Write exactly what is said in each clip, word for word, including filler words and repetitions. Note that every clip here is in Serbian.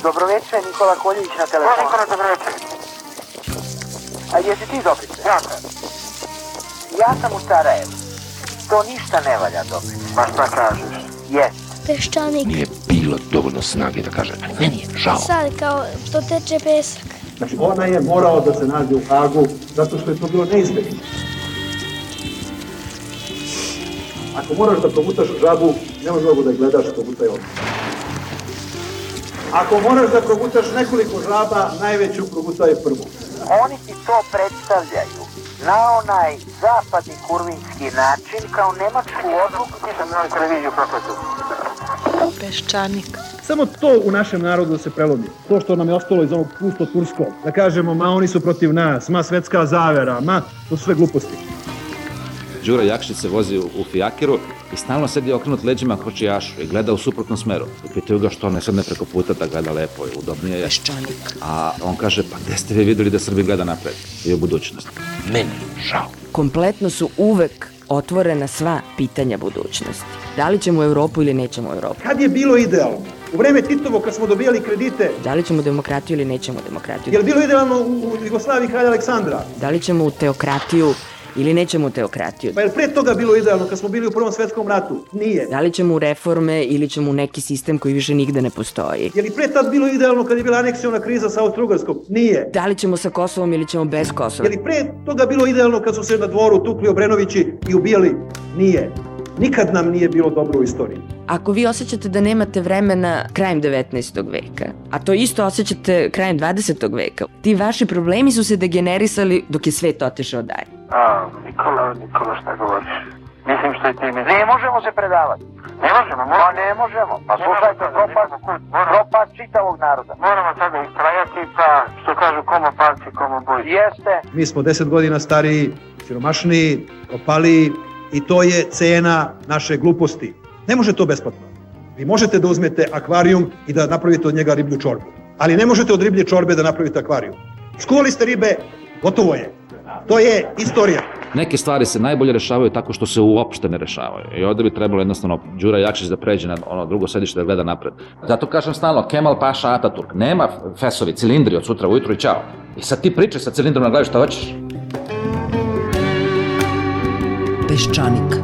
Dobroveče, Nikola Koljević na telefonu. Nikola, dobroveče. A jesi ti Dobrice? Ja sam. Ja sam u Sarajevu. To ništa ne valja, Dobrice. Pa šta kažeš? Jes. Peščanik. Nije bilo dovoljno snage da kaže, meni je žao. Sad kao to teče pesak. Znači ona je morala da se nađe u Hagu zato što je to bilo neizbježno. Ako moraš da progutaš žabu, ne možeš mogu da je gledaš progutaj ovdje. Ako moraš da progutaš nekoliko žaba, najveću progutaj prvu. Oni ti to predstavljaju na onaj zapadni kurvinski način kao nemačku odluku. Nisam na televiziju propratio. Peščanik. Samo to u našem narodu se prelomi. To što nam je ostalo iz onog pusto turskog. Da kažemo, ma oni su protiv nas, ma svetska zavera, ma to su sve gluposti. Đura Jakšić se vozi u fijakeru i stalno sedi okrenut leđima kočijašu i gleda u suprotnom smeru. I pitaju ga što ne sedne preko puta da gleda lepo i udobnije je. Peščanik. A on kaže, pa gde ste vi vidjeli da Srbi gleda napred i u budućnost? Meni žao. Kompletno su uvek otvorena sva pitanja budućnosti. Da li ćemo u Evropu ili nećemo u Evropu? Kad je bilo idealno? U vreme Titovo kad smo dobijali kredite. Da li ćemo demokratiju ili nećemo demokratiju? Je li bilo idealno u Jugoslaviji kralja Aleksandra? Da li ćemo u teokratiju ili nećemo u teokratiju? Pa je li pre toga bilo idealno kad smo bili u Prvom svetskom ratu? Nije. Da li ćemo u reforme ili ćemo u neki sistem koji više nigde ne postoji? Je li pre tad bilo idealno kad je bila aneksiona kriza sa Austro-Ugarskom? Nije. Da li ćemo sa Kosovom ili ćemo bez Kosova? Je li pre toga bilo idealno kad su se na dvoru tukli Obrenovići i ubijali? Nije. Nikad nam nije bilo dobro u istoriji. Ako vi osjećate da nemate vremena krajem devetnaestog veka, a to isto osjećate krajem dvadesetog veka, ti vaši problemi su se degenerisali dok je svet otišao dalje. A, Nikola, Nikola, šta govoriš? Mislim što i ti misliš. Ne možemo se predavati. Ne možemo, Pa moramo. ne možemo. Pa slušajte, propad, propad čitavog naroda. Moramo sada istrajati, pa što kažu komo palci, komo boji. Jeste. Mi smo deset godina stariji, siromašniji, propaliji i to je cena naše gluposti. Ne može to besplatno. Vi možete da uzmete akvarijum i da napravite od njega riblju čorbu. Ali ne možete od riblje čorbe da napravite akvarijum. Skuvali ste ribe, gotovo je. To je istorija. Neke stvari se najbolje rešavaju tako što se uopšte ne rešavaju. I ovdje bi trebalo jednostavno Đura Jakšić da pređe na ono drugo sedište da gleda napred. Zato kažem stalno, Kemal Paša Ataturk, nema fesovi, cilindri od sutra ujutru i čao. I sad ti pričaj sa cilindrom na glavi šta hoćeš. Peščanik.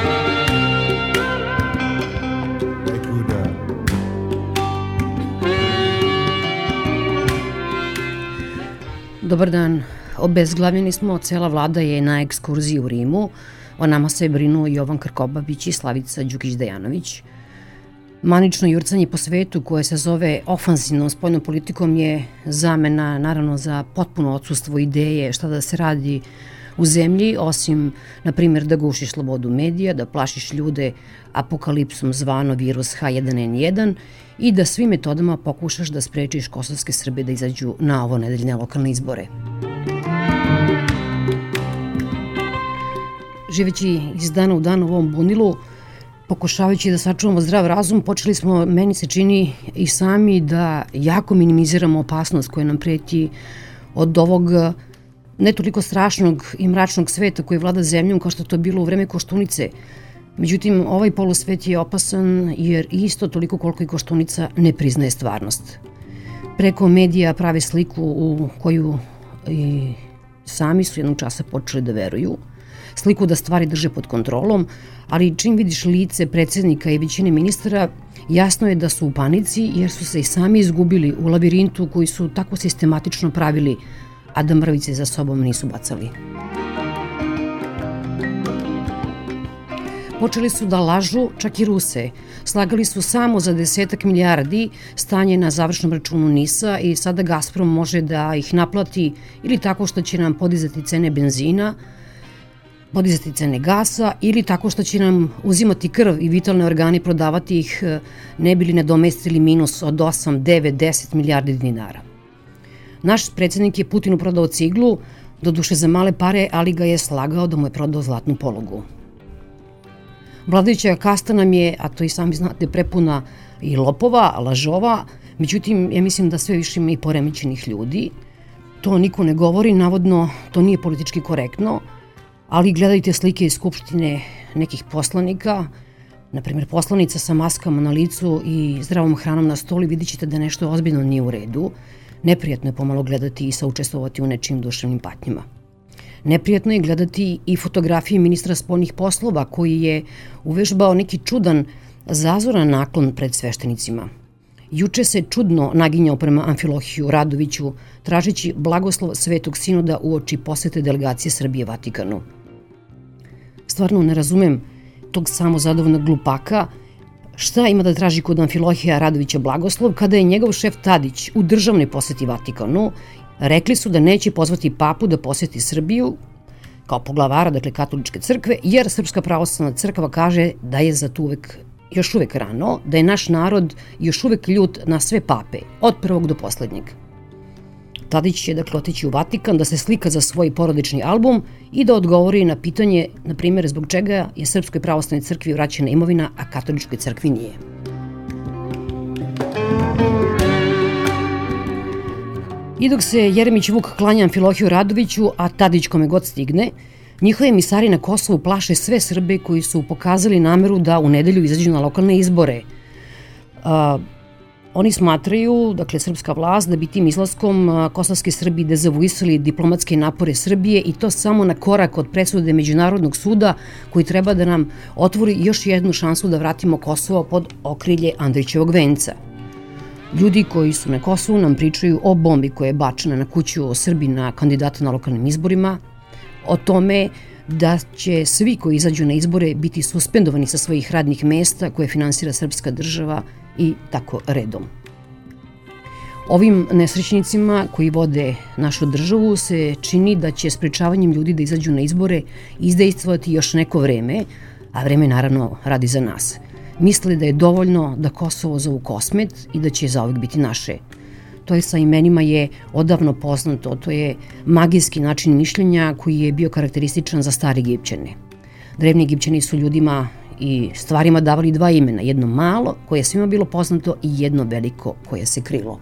Dobar dan. Obezglavljeni smo, cela vlada je na ekskurziji u Rimu. O nama se brinu Jovan Krkobabić i Slavica Đukić-Dejanović. Manično jurcanje po svetu koje se zove ofanzivnom spoljnom politikom je zamena naravno za potpuno odsustvo ideje šta da se radi u zemlji, osim, na primjer, da gušiš slobodu medija, da plašiš ljude apokalipsom zvano virus H jedan N jedan i da svim metodama pokušaš da sprečiš kosovske Srbe da izađu na ovo nedeljne lokalne izbore. Živeći iz dana u dan u ovom bunilu, pokušavajući da sačuvamo zdrav razum, počeli smo, meni se čini, i sami da jako minimiziramo opasnost koja nam preti od ovog ne toliko strašnog i mračnog sveta koji vlada zemljom kao što to je bilo u vreme Koštunice. Međutim, ovaj polusvet je opasan jer isto toliko koliko i Koštunica ne priznaje stvarnost. Preko medija prave sliku u koju i sami su jednog časa počeli da veruju, sliku da stvari drže pod kontrolom, ali čim vidiš lice predsjednika i većine ministara, jasno je da su u panici jer su se i sami izgubili u labirintu koji su tako sistematično pravili, a da mrvice za sobom nisu bacali. Počeli su da lažu čak i Ruse. Slagali su samo za desetak milijardi stanje na završnom računu NIS-a i sada Gazprom može da ih naplati ili tako što će nam podizati cene benzina, podizati cene gasa ili tako što će nam uzimati krv i vitalne organe, prodavati ih, ne bi li nadomestili minus od osam, devet, deset milijardi dinara. Naš predsjednik je Putinu prodao ciglu, doduše za male pare, ali ga je slagao da mu je prodao zlatnu polugu. Vladajuća kasta nam je, a to i sami znate, prepuna i lopova, lažova, međutim, ja mislim da sve više ima i poremećenih ljudi. To niko ne govori, navodno to nije politički korektno, ali gledajte slike iz Skupštine nekih poslanika, na primjer poslanica sa maskama na licu i zdravom hranom na stoli, vidit ćete da nešto ozbiljno nije u redu. Neprijatno je pomalo gledati i saučestvovati u nečim duševnim patnjima. Neprijatno je gledati i fotografije ministra spoljnih poslova koji je uvežbao neki čudan, zazoran naklon pred sveštenicima. Juče se čudno naginjao prema Amfilohiju Radoviću, tražeći blagoslov Svetog sinoda uoči posete delegacije Srbije Vatikanu. Stvarno ne razumem tog samozadovoljnog glupaka šta ima da traži kod Amfilohija Radovića blagoslov kada je njegov šef Tadić u državnoj poseti Vatikanu. Rekli su da neće pozvati papu da poseti Srbiju kao poglavara, dakle katoličke crkve, jer Srpska pravoslavna crkva kaže da je za to uvek, još uvek rano, da je naš narod još uvek ljut na sve pape, od prvog do poslednjeg. Tadić će dakle otići u Vatikan da se slika za svoj porodični album i da odgovori na pitanje, na primjer, zbog čega je Srpskoj pravoslavnoj crkvi vraćena imovina, a katoličkoj crkvi nije. I dok se Jeremić Vuk klanja Amfilohiju Radoviću, a Tadić kome god stigne, njihovi emisari na Kosovu plaše sve Srbe koji su pokazali nameru da u nedelju izađu na lokalne izbore. A, oni smatraju, dakle, srpska vlast, da bi tim izlaskom kosovske Srbi dezavuisali diplomatske napore Srbije i to samo na korak od presude Međunarodnog suda koji treba da nam otvori još jednu šansu da vratimo Kosovo pod okrilje Andrićevog venca. Ljudi koji su na Kosovu nam pričaju o bombi koja je bačena na kuću Srbina kandidata na lokalnim izborima, o tome da će svi koji izađu na izbore biti suspendovani sa svojih radnih mesta koje finansira srpska država i tako redom. Ovim nesrećnicima koji vode našu državu se čini da će sprečavanjem ljudi da izađu na izbore izdejstvovati još neko vreme, a vreme naravno radi za nas. Misle da je dovoljno da Kosovo zovu Kosmet i da će zauvek biti naše. To je sa imenima je odavno poznato, to je magijski način mišljenja koji je bio karakterističan za stare Egipćane. Drevni Egipćani su ljudima i stvarima davali dva imena, jedno malo koje je svima bilo poznato i jedno veliko koje se krilo.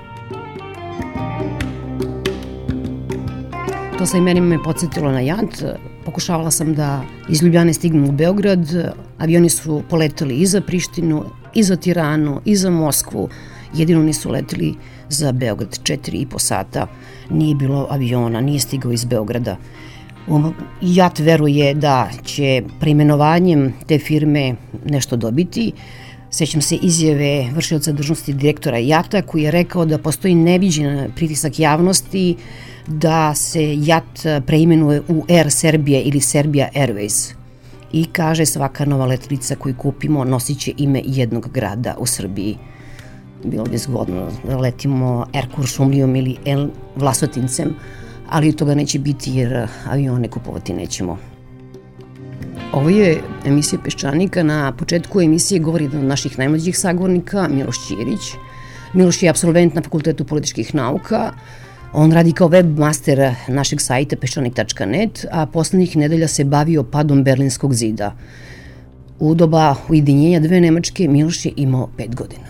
To sa imenima me podsjetilo na jad. Pokušavala sam da iz Ljubljane stignem u Beograd, avioni su poletali i za Prištinu, i za Tiranu, i za Moskvu, jedino nisu leteli za Beograd, četiri i po sata, nije bilo aviona, nije stigao iz Beograda. JAT veruje da će preimenovanjem te firme nešto dobiti. Sećam se izjave vršioca dužnosti direktora JAT-a koji je rekao da postoji neviđen pritisak javnosti da se JAT preimenuje u Air Serbia ili Serbia Airways. I kaže svaka nova letelica koju kupimo nosit će ime jednog grada u Srbiji. Bilo bi zgodno da letimo Air Kuršumlijom ili El Vlasotincem, ali toga neće biti jer avione kupovati nećemo. Ovo je emisija Peščanika. Na početku emisije govori jedan od naših najmlađih sagovornika, Miloš Ćirić. Miloš je apsolvent na Fakultetu političkih nauka. On radi kao webmaster našeg sajta peščanik tačka net, a poslednjih nedelja se bavio padom Berlinskog zida. U doba ujedinjenja dve Nemačke Miloš je imao pet godina.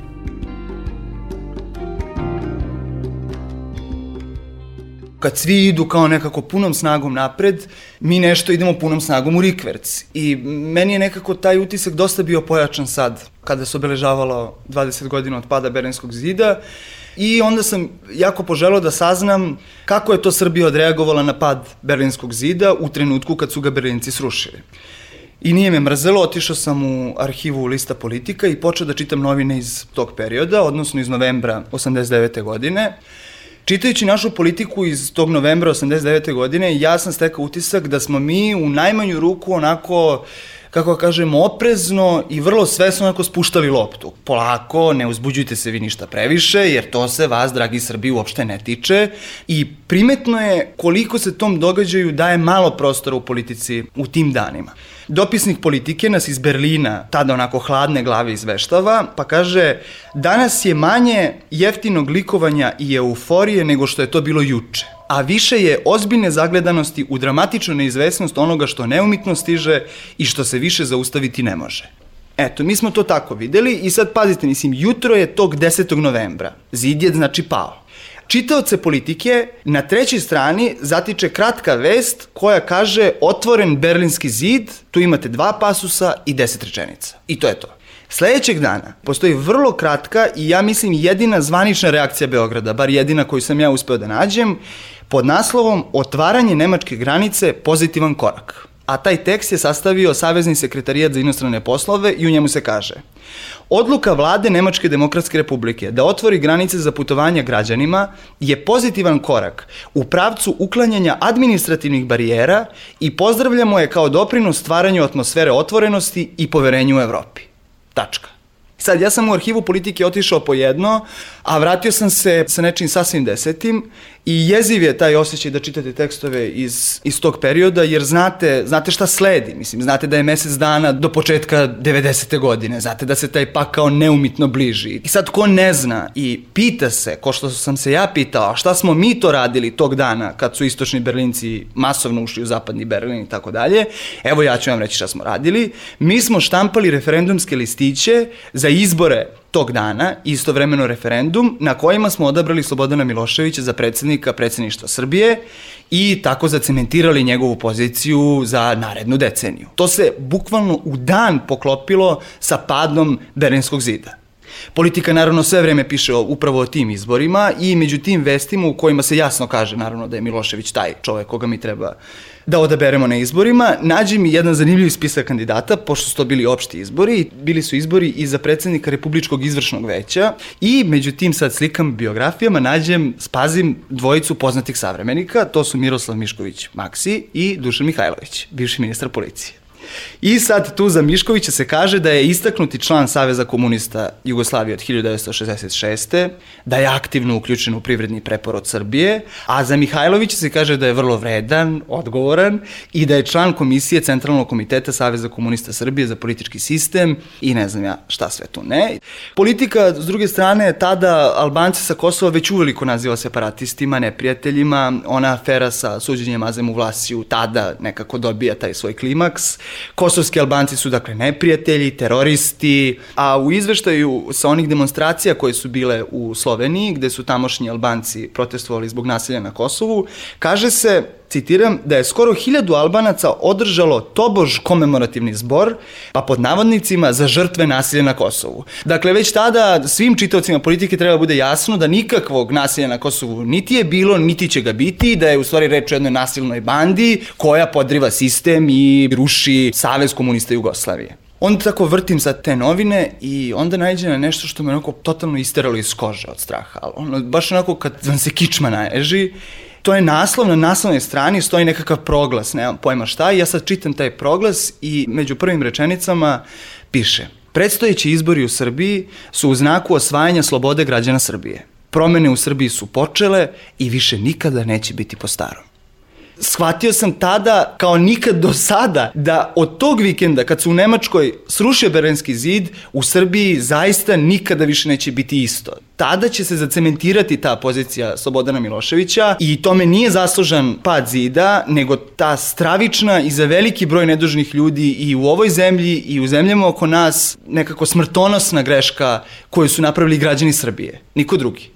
Kad svi idu kao nekako punom snagom napred, mi nešto idemo punom snagom u rikverc. I meni je nekako taj utisak dosta bio pojačan sad, kada se obeležavalo dvadeset godina od pada Berlinskog zida. I onda sam jako poželeo da saznam kako je to Srbija odreagovala na pad Berlinskog zida u trenutku kad su ga Berlinci srušili. I nije me mrzelo, otišao sam u arhivu Lista Politika i počeo da čitam novine iz tog perioda, odnosno iz novembra osamdeset devete godine. Čitajući našu politiku iz tog novembra osamdeset devete godine, ja sam stekao utisak da smo mi u najmanju ruku onako, kako kažemo, oprezno i vrlo svesno onako spuštali loptu. Polako, ne uzbuđujte se vi ništa previše, jer to se vas, dragi Srbi, uopšte ne tiče. I primetno je koliko se tom događaju daje malo prostora u politici u tim danima. Dopisnik Politike nas iz Berlina, tada onako hladne glave, izveštava, pa kaže: danas je manje jeftinog likovanja i euforije nego što je to bilo juče, a više je ozbiljne zagledanosti u dramatičnu neizvesnost onoga što neumitno stiže i što se više zaustaviti ne može. Eto, mi smo to tako videli i sad pazite, mislim, jutro je tog desetog novembra, zid je znači pao. čitaoce Politike na trećoj strani zatiče kratka vest koja kaže otvoren Berlinski zid, tu imate dva pasusa i deset rečenica. I to je to. Sledećeg dana postoji vrlo kratka i ja mislim jedina zvanična reakcija Beograda, bar jedina koju sam ja uspeo da nađem, pod naslovom Otvaranje nemačke granice, pozitivan korak. A taj tekst je sastavio Savezni sekretarijat za inostrane poslove i u njemu se kaže: odluka vlade Nemačke demokratske republike da otvori granice za putovanja građanima je pozitivan korak u pravcu uklanjanja administrativnih barijera i pozdravljamo je kao doprinos stvaranju atmosfere otvorenosti i poverenju u Evropi. Tačka. Sad, ja sam u arhivu Politike otišao po jedno, a vratio sam se sa nečim sasvim desetim i jeziv je taj osjećaj da čitate tekstove iz, iz tog perioda, jer znate, znate šta sledi, mislim, znate da je mesec dana do početka devedesete godine, znate da se taj pakao neumitno bliži. I sad ko ne zna i pita se, ko što sam se ja pitao, a šta smo mi to radili tog dana kad su istočni Berlinci masovno ušli u zapadni Berlin i tako dalje, evo ja ću vam reći šta smo radili. Mi smo štampali referendumske listiće za izbore tog dana, istovremeno referendum, na kojima smo odabrali Slobodana Miloševića za predsjednika predsjedništva Srbije i tako zacementirali njegovu poziciju za narednu deceniju. To se bukvalno u dan poklopilo sa padom Berlinskog zida. Politika naravno sve vreme piše upravo o tim izborima i među tim vestima u kojima se jasno kaže naravno da je Milošević taj čovek koga mi treba da odaberemo na izborima, nađi mi jedan zanimljiv spisak kandidata, pošto su to bili opšti izbori, bili su izbori i za predsjednika Republičkog izvršnog veća i među tim sad slikam biografijama nađem, spazim dvojicu poznatih savremenika, to su Miroslav Mišković Maksi i Dušan Mihajlović, bivši ministar policije. I sad tu za Miškovića se kaže da je istaknuti član Saveza komunista Jugoslavije od hiljadu devetsto šezdeset šeste. da je aktivno uključen u privredni preporod Srbije, a za Mihajlovića se kaže da je vrlo vredan, odgovoran i da je član komisije Centralnog komiteta Saveza komunista Srbije za politički sistem i ne znam ja šta sve tu ne. Politika, s druge strane, tada Albanci sa Kosova već uveliko naziva separatistima, neprijateljima, ona afera sa suđenjem Azemu Vlasiju tada nekako dobija taj svoj klimaks. Kosovski Albanci su dakle neprijatelji, teroristi, a u izveštaju sa onih demonstracija koje su bile u Sloveniji, gde su tamošnji Albanci protestovali zbog nasilja na Kosovu, kaže se, citiram, da je skoro hiljadu Albanaca održalo tobož komemorativni zbor, pa pod navodnicima za žrtve nasilja na Kosovu. Dakle, već tada svim čitaocima Politike treba bude jasno da nikakvog nasilja na Kosovu niti je bilo, niti će ga biti, da je u stvari reč o jednoj nasilnoj bandi koja podriva sistem i ruši Savez komunista Jugoslavije. Onda tako vrtim sad te novine i onda naiđe na nešto što me onako totalno isteralo iz kože od straha. Ono, baš onako kad vam se kičma naježi, to je naslov, na naslovnoj strani stoji nekakav proglas, nemam pojma šta, i ja sad čitam taj proglas i među prvim rečenicama piše: predstojeći izbori u Srbiji su u znaku osvajanja slobode građana Srbije. Promene u Srbiji su počele i više nikada neće biti po starom. Shvatio sam tada, kao nikad do sada, da od tog vikenda, kad se u Nemačkoj srušio Berlinski zid, u Srbiji zaista nikada više neće biti isto. Tada će se zacementirati ta pozicija Slobodana Miloševića i tome nije zaslužan pad zida, nego ta stravična i za veliki broj nedužnih ljudi i u ovoj zemlji i u zemljama oko nas nekako smrtonosna greška koju su napravili građani Srbije, niko drugi.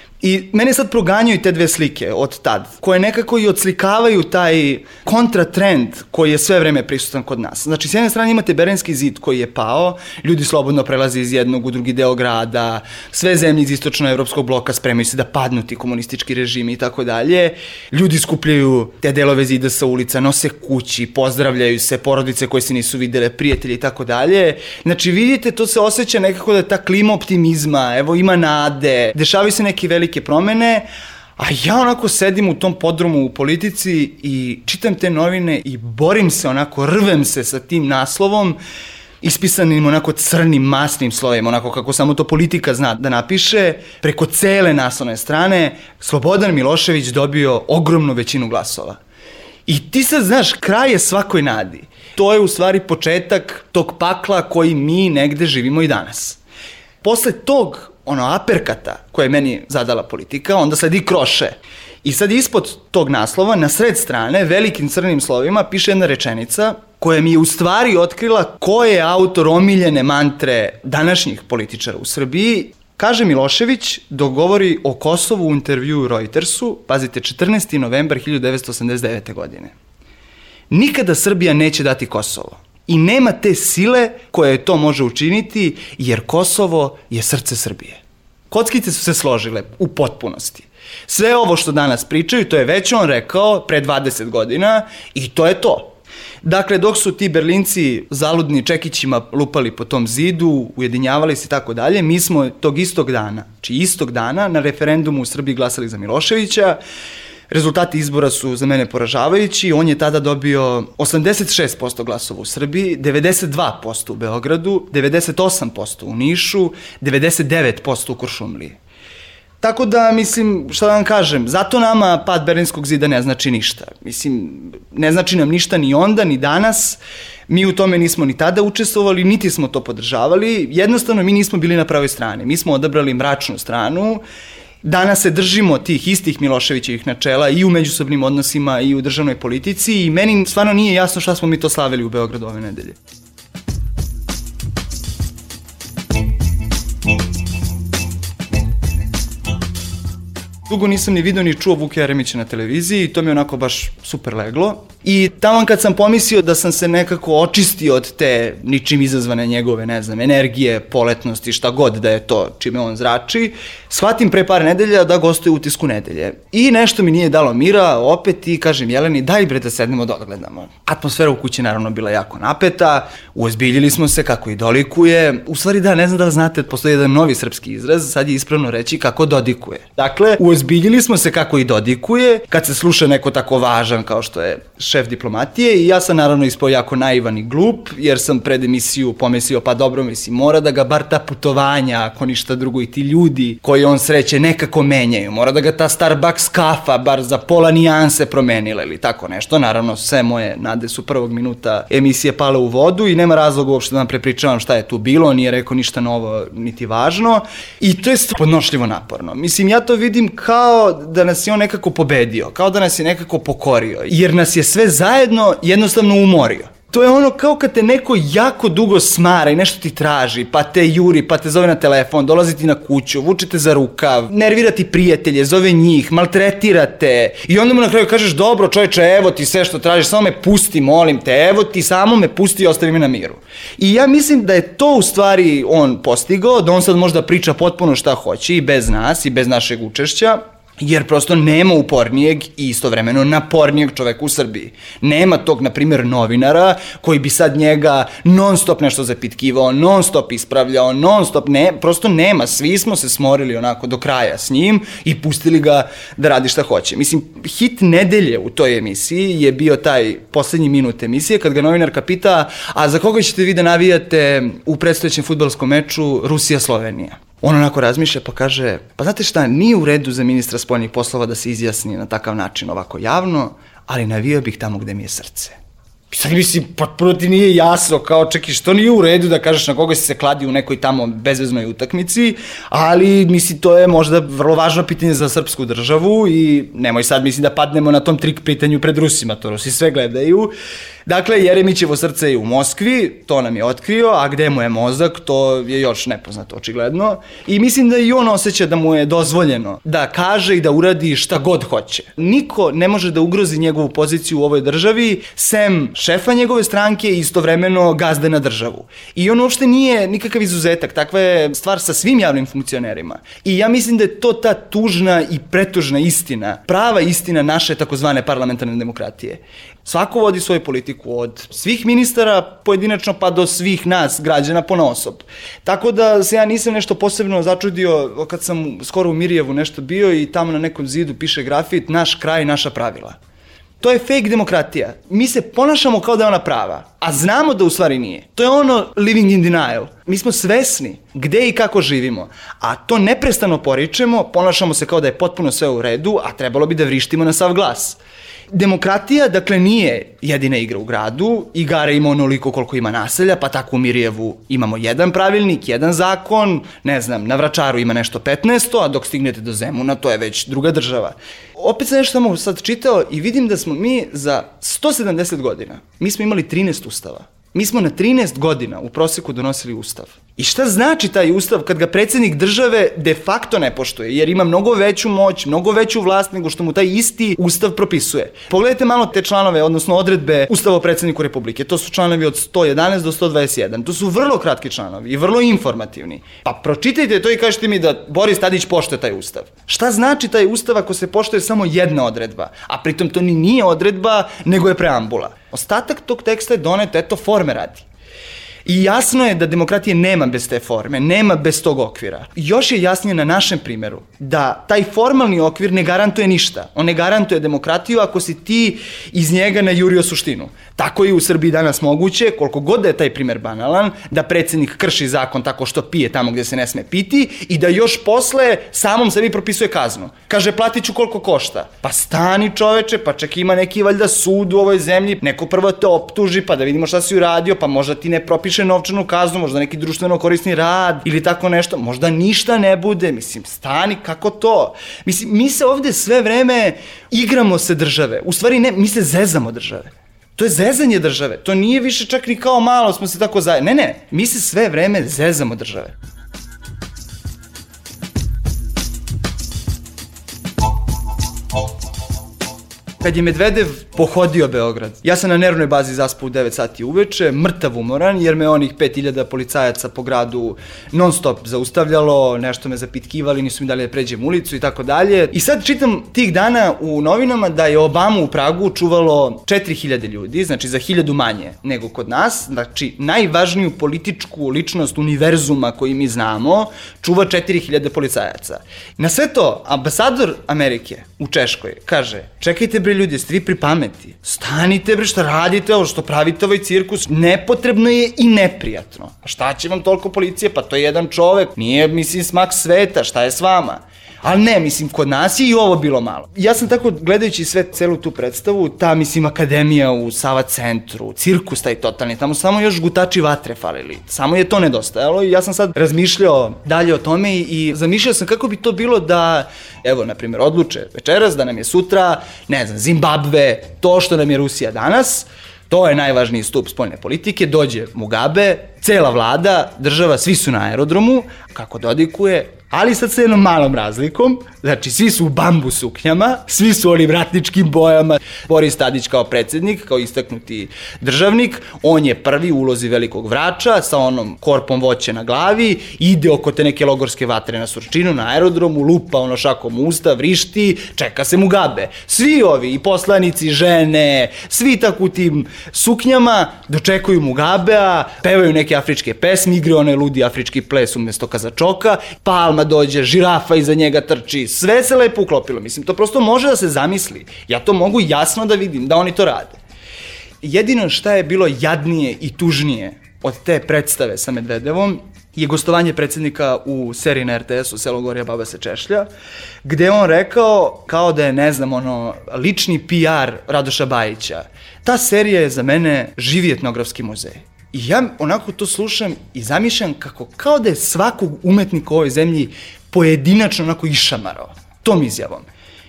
I mene sad proganjaju te dve slike od tad, koje nekako i odslikavaju taj kontratrend koji je sve vreme prisutan kod nas. Znači, s jedne strane imate Berlinski zid koji je pao, ljudi slobodno prelaze iz jednog u drugi deo grada, sve zemlje iz istočno-evropskog bloka spremaju se da padnu ti komunistički režimi i tako dalje. Ljudi skupljaju te delove zida sa ulica, nose kući, pozdravljaju se, porodice koje se nisu videle, prijatelji i tako dalje. Znači, vidite, to se osjeća nekako da je ta klima optimizma, evo ima nade, dešavaju se neki veliki promene, a ja onako sedim u tom podrumu u Politici i čitam te novine i borim se onako, rvem se sa tim naslovom, ispisanim onako crnim masnim slovima, onako kako samo to Politika zna da napiše, preko cele naslovne strane, Slobodan Milošević dobio ogromnu većinu glasova. I ti sad znaš, kraj je svakoj nadi. To je u stvari početak tog pakla koji mi negde živimo i danas. Posle tog ono aperkata koje je meni zadala Politika, onda sledi kroše. I sad ispod tog naslova, na sred strane, velikim crnim slovima, piše jedna rečenica koja mi je u stvari otkrila ko je autor omiljene mantre današnjih političara u Srbiji, Kaže Milošević dok govori o Kosovu u intervjuu Reutersu, pazite, četrnaesti novembar hiljadu devetsto osamdeset devete. godine. Nikada Srbija neće dati Kosovo. I nema te sile koja to može učiniti, jer Kosovo je srce Srbije. Kockice su se složile u potpunosti. Sve ovo što danas pričaju, to je već on rekao pre dvadeset godina i to je to. Dakle, dok su ti Berlinci zaludni čekićima lupali po tom zidu, ujedinjavali se i tako dalje, mi smo tog istog dana, či istog dana na referendumu u Srbiji glasali za Miloševića. Rezultati izbora su za mene poražavajući, on je tada dobio osamdeset šest posto glasova u Srbiji, devedeset dva posto u Beogradu, devedeset osam posto u Nišu, devedeset devet posto u Kuršumliji. Tako da, mislim, šta da vam kažem, zato nama pad Berlinskog zida ne znači ništa. Mislim, ne znači nam ništa ni onda, ni danas. Mi u tome nismo ni tada učestvovali, niti smo to podržavali. Jednostavno, mi nismo bili na pravoj strani. Mi smo odabrali mračnu stranu. Danas se držimo tih istih Miloševićevih načela i u međusobnim odnosima i u državnoj politici i meni stvarno nije jasno šta smo mi to slavili u Beogradu ove nedelje. Dugo nisam ni vidio ni čuo Vuka Jeremića na televiziji i to mi je onako baš super leglo. I tamo kad sam pomislio da sam se nekako očistio od te ničim izazvane njegove, ne znam, energije, poletnosti, šta god da je to čime on zrači, shvatim pre par nedelja da gostuje u Utisku nedelje. I nešto mi nije dalo mira, opet i kažem Jeleni, daj bre da sednemo da odgledamo. Atmosfera u kući naravno bila jako napeta, uozbiljili smo se kako i dolikuje. U stvari da, ne znam da li znate, postoji jedan novi srpski izraz, sad je ispravno reći kako dodikuje. Dakle, uozbiljili smo se kako i dodikuje, kad se sluša neko tako važan kao što je šef diplomatije i ja sam naravno ispao jako naivan i glup, jer sam pred emisiju pomislio, pa dobro, mislim, mora da ga bar ta putovanja, ako ništa drugo, i ti ljudi koji on sreće nekako menjaju, mora da ga ta Starbucks kafa bar za pola nijanse promenila ili tako nešto. Naravno, sve moje nade su prvog minuta emisije pale u vodu i nema razloga uopšte da vam prepričavam šta je tu bilo, nije rekao ništa novo niti važno i to je podnošljivo naporno. Mislim, ja to vidim kao da nas je on nekako pobedio, kao da nas je nekako pokorio, jer nas je sve zajedno jednostavno umorio. To je ono kao kad te neko jako dugo smara i nešto ti traži, pa te juri, pa te zove na telefon, dolazi ti na kuću, vuče te za rukav, nervira ti prijatelje, zove njih, maltretira te i onda mu na kraju kažeš, dobro čovječe, evo ti sve što tražiš, samo me pusti, molim te, evo ti, samo me pusti i ostavi me na miru. I ja mislim da je to u stvari on postigao, da on sad možda priča potpuno šta hoće i bez nas i bez našeg učešća, jer prosto nema upornijeg i istovremeno napornijeg čoveka u Srbiji. Nema tog, na primjer, novinara koji bi sad njega non stop nešto zapitkivao, non stop ispravljao, non stop, ne, prosto nema. Svi smo se smorili onako do kraja s njim i pustili ga da radi šta hoće. Mislim, hit nedelje u toj emisiji je bio taj poslednji minut emisije kad ga novinarka pita, a za koga ćete vi da navijate u predstojećem fudbalskom meču Rusija-Slovenija? On onako razmišlja pa kaže, pa znate šta, nije u redu za ministra spoljnih poslova da se izjasni na takav način ovako javno, ali navijao bih tamo gde mi je srce. Sad mislim, potpuno ti nije jasno, kao čekaj, što nije u redu da kažeš na koga si se kladi u nekoj tamo bezveznoj utakmici, ali mislim, to je možda vrlo važno pitanje za srpsku državu i nemoj sad mislim da padnemo na tom trik pitanju pred Rusima, to Rusi sve gledaju. Dakle, Jeremićevo srce je u Moskvi, to nam je otkrio, a gde mu je mozak, to je još nepoznato očigledno. I mislim da i on osjeća da mu je dozvoljeno da kaže i da uradi šta god hoće. Niko ne može da ugrozi njegovu poziciju u ovoj državi, sem šefa njegove stranke i istovremeno gazde na državu. I on uopšte nije nikakav izuzetak, takva je stvar sa svim javnim funkcionerima. I ja mislim da je to ta tužna i pretužna istina, prava istina naše takozvane parlamentarne demokratije. Svako vodi svoju politiku, od svih ministara pojedinačno pa do svih nas, građana ponaosob. Tako da se ja nisam nešto posebno začudio kad sam skoro u Mirjevu nešto bio i tamo na nekom zidu piše grafit naš kraj, naša pravila. To je fake demokratija. Mi se ponašamo kao da je ona prava, a znamo da u stvari nije. To je ono living in denial. Mi smo svesni gde i kako živimo, a to neprestano poričemo, ponašamo se kao da je potpuno sve u redu, a trebalo bi da vrištimo na sav glas. Demokratija, dakle, nije jedina igra u gradu, igara ima onoliko koliko ima naselja, pa tako u Mirjevu imamo jedan pravilnik, jedan zakon, ne znam, na Vračaru ima nešto petnaesto, a dok stignete do Zemuna, to je već druga država. Opet sam nešto samo sad čitao i vidim da smo mi za sto sedamdeset godina, mi smo imali trinaest ustava. Mi smo na trinaest godina u proseku donosili ustav. I šta znači taj ustav kad ga predsjednik države de facto ne poštuje, jer ima mnogo veću moć, mnogo veću vlast nego što mu taj isti ustav propisuje. Pogledajte malo te članove, odnosno odredbe Ustava o predsjedniku Republike. To su članovi od sto jedanaest do sto dvadeset jedan. To su vrlo kratki članovi i vrlo informativni. Pa pročitajte to i kažete mi da Boris Tadić poštuje taj ustav. Šta znači taj ustav ako se poštuje samo jedna odredba? A pritom to ni nije odredba, nego je preambula. Ostatak tog teksta je donet, eto, forme radi. I jasno je da demokratije nema bez te forme, nema bez tog okvira. Još je jasnije na našem primjeru da taj formalni okvir ne garantuje ništa. On ne garantuje demokratiju ako si ti iz njega najurio suštinu. Tako je u Srbiji danas moguće, koliko god da je taj primjer banalan, da predsjednik krši zakon tako što pije tamo gdje se ne sme piti i da još posle samom sebi propisuje kaznu. Kaže, platit ću koliko košta. Pa stani čoveče, pa čak ima neki valjda sud u ovoj zemlji, neko prvo te optuži pa da vidimo šta si uradio, pa možda ti ne propiše novčanu kaznu, možda neki društveno korisni rad ili tako nešto, možda ništa ne bude, mislim, stani, kako to? Mislim, mi se ovdje sve vreme igramo se države, u stvari ne, mi se zezamo države. To je zezanje države, to nije više čak ni kao malo smo se tako zajedno, ne, ne, mi se sve vreme zezamo države. Kad je Medvedev pohodio Beograd, ja sam na nervnoj bazi zaspao u devet sati uveče, mrtav umoran, jer me onih pet hiljada policajaca po gradu non stop zaustavljalo, nešto me zapitkivali, nisu mi dali da pređem ulicu i tako dalje. I sad čitam tih dana u novinama da je Obamu u Pragu čuvalo četiri hiljade ljudi, znači za hiljadu manje nego kod nas, znači najvažniju političku ličnost univerzuma koji mi znamo čuva četiri hiljade policajaca. Na sve to, ambasador Amerike u Češkoj kaže, čekajte bre ljudi, jeste vi pri pameti? Stanite bre, šta radite, ovo što pravite ovaj cirkus, nepotrebno je i neprijatno. A šta će vam toliko policije? Pa to je jedan čovek, nije, mislim, smak sveta, šta je s vama? Ali ne, mislim, kod nas je i ovo bilo malo. Ja sam tako, gledajući sve celu tu predstavu, ta, mislim, akademija u Sava centru, cirkus taj totalni, tamo samo još gutači vatre falili. Samo je to nedostajalo i ja sam sad razmišljao dalje o tome i, i zamišljao sam kako bi to bilo da, evo, na primjer, odluče večeras, da nam je sutra, ne znam, Zimbabve, to što nam je Rusija danas, to je najvažniji stup spoljne politike, dođe Mugabe, cela vlada, država, svi su na aerodromu, kako dodikuje, ali sad sa jednom malom razlikom, znači svi su u bambu suknjama, svi su onim ratničkim bojama. Boris Tadić kao predsjednik, kao istaknuti državnik, on je prvi u ulozi velikog vrača sa onom korpom voća na glavi, ide oko te neke logorske vatre na Surčinu, na aerodromu, lupa ono šakom usta, vrišti, čeka se Mugabe. Svi ovi, i poslanici, žene, svi tako u tim suknjama dočekuju Mugabea, pevaju neke afričke pesme, igre onaj ludi afrički ples umjesto kazačoka, palma dođe, žirafa iza njega trči, sve se lepo uklopilo. Mislim, to prosto može da se zamisli. Ja to mogu jasno da vidim, da oni to rade. Jedino šta je bilo jadnije i tužnije od te predstave sa Medvedevom je gostovanje predsjednika u seriji na er te esu Selo Gorija, baba se češlja, gde je on rekao kao da je, ne znam, ono, lični pi ar Radoša Bajića. Ta serija je za mene živi etnografski muzej. I ja onako to slušam i zamišljam kako kao da je svakog umetnika u ovoj zemlji pojedinačno onako išamarao. Tom izjavom.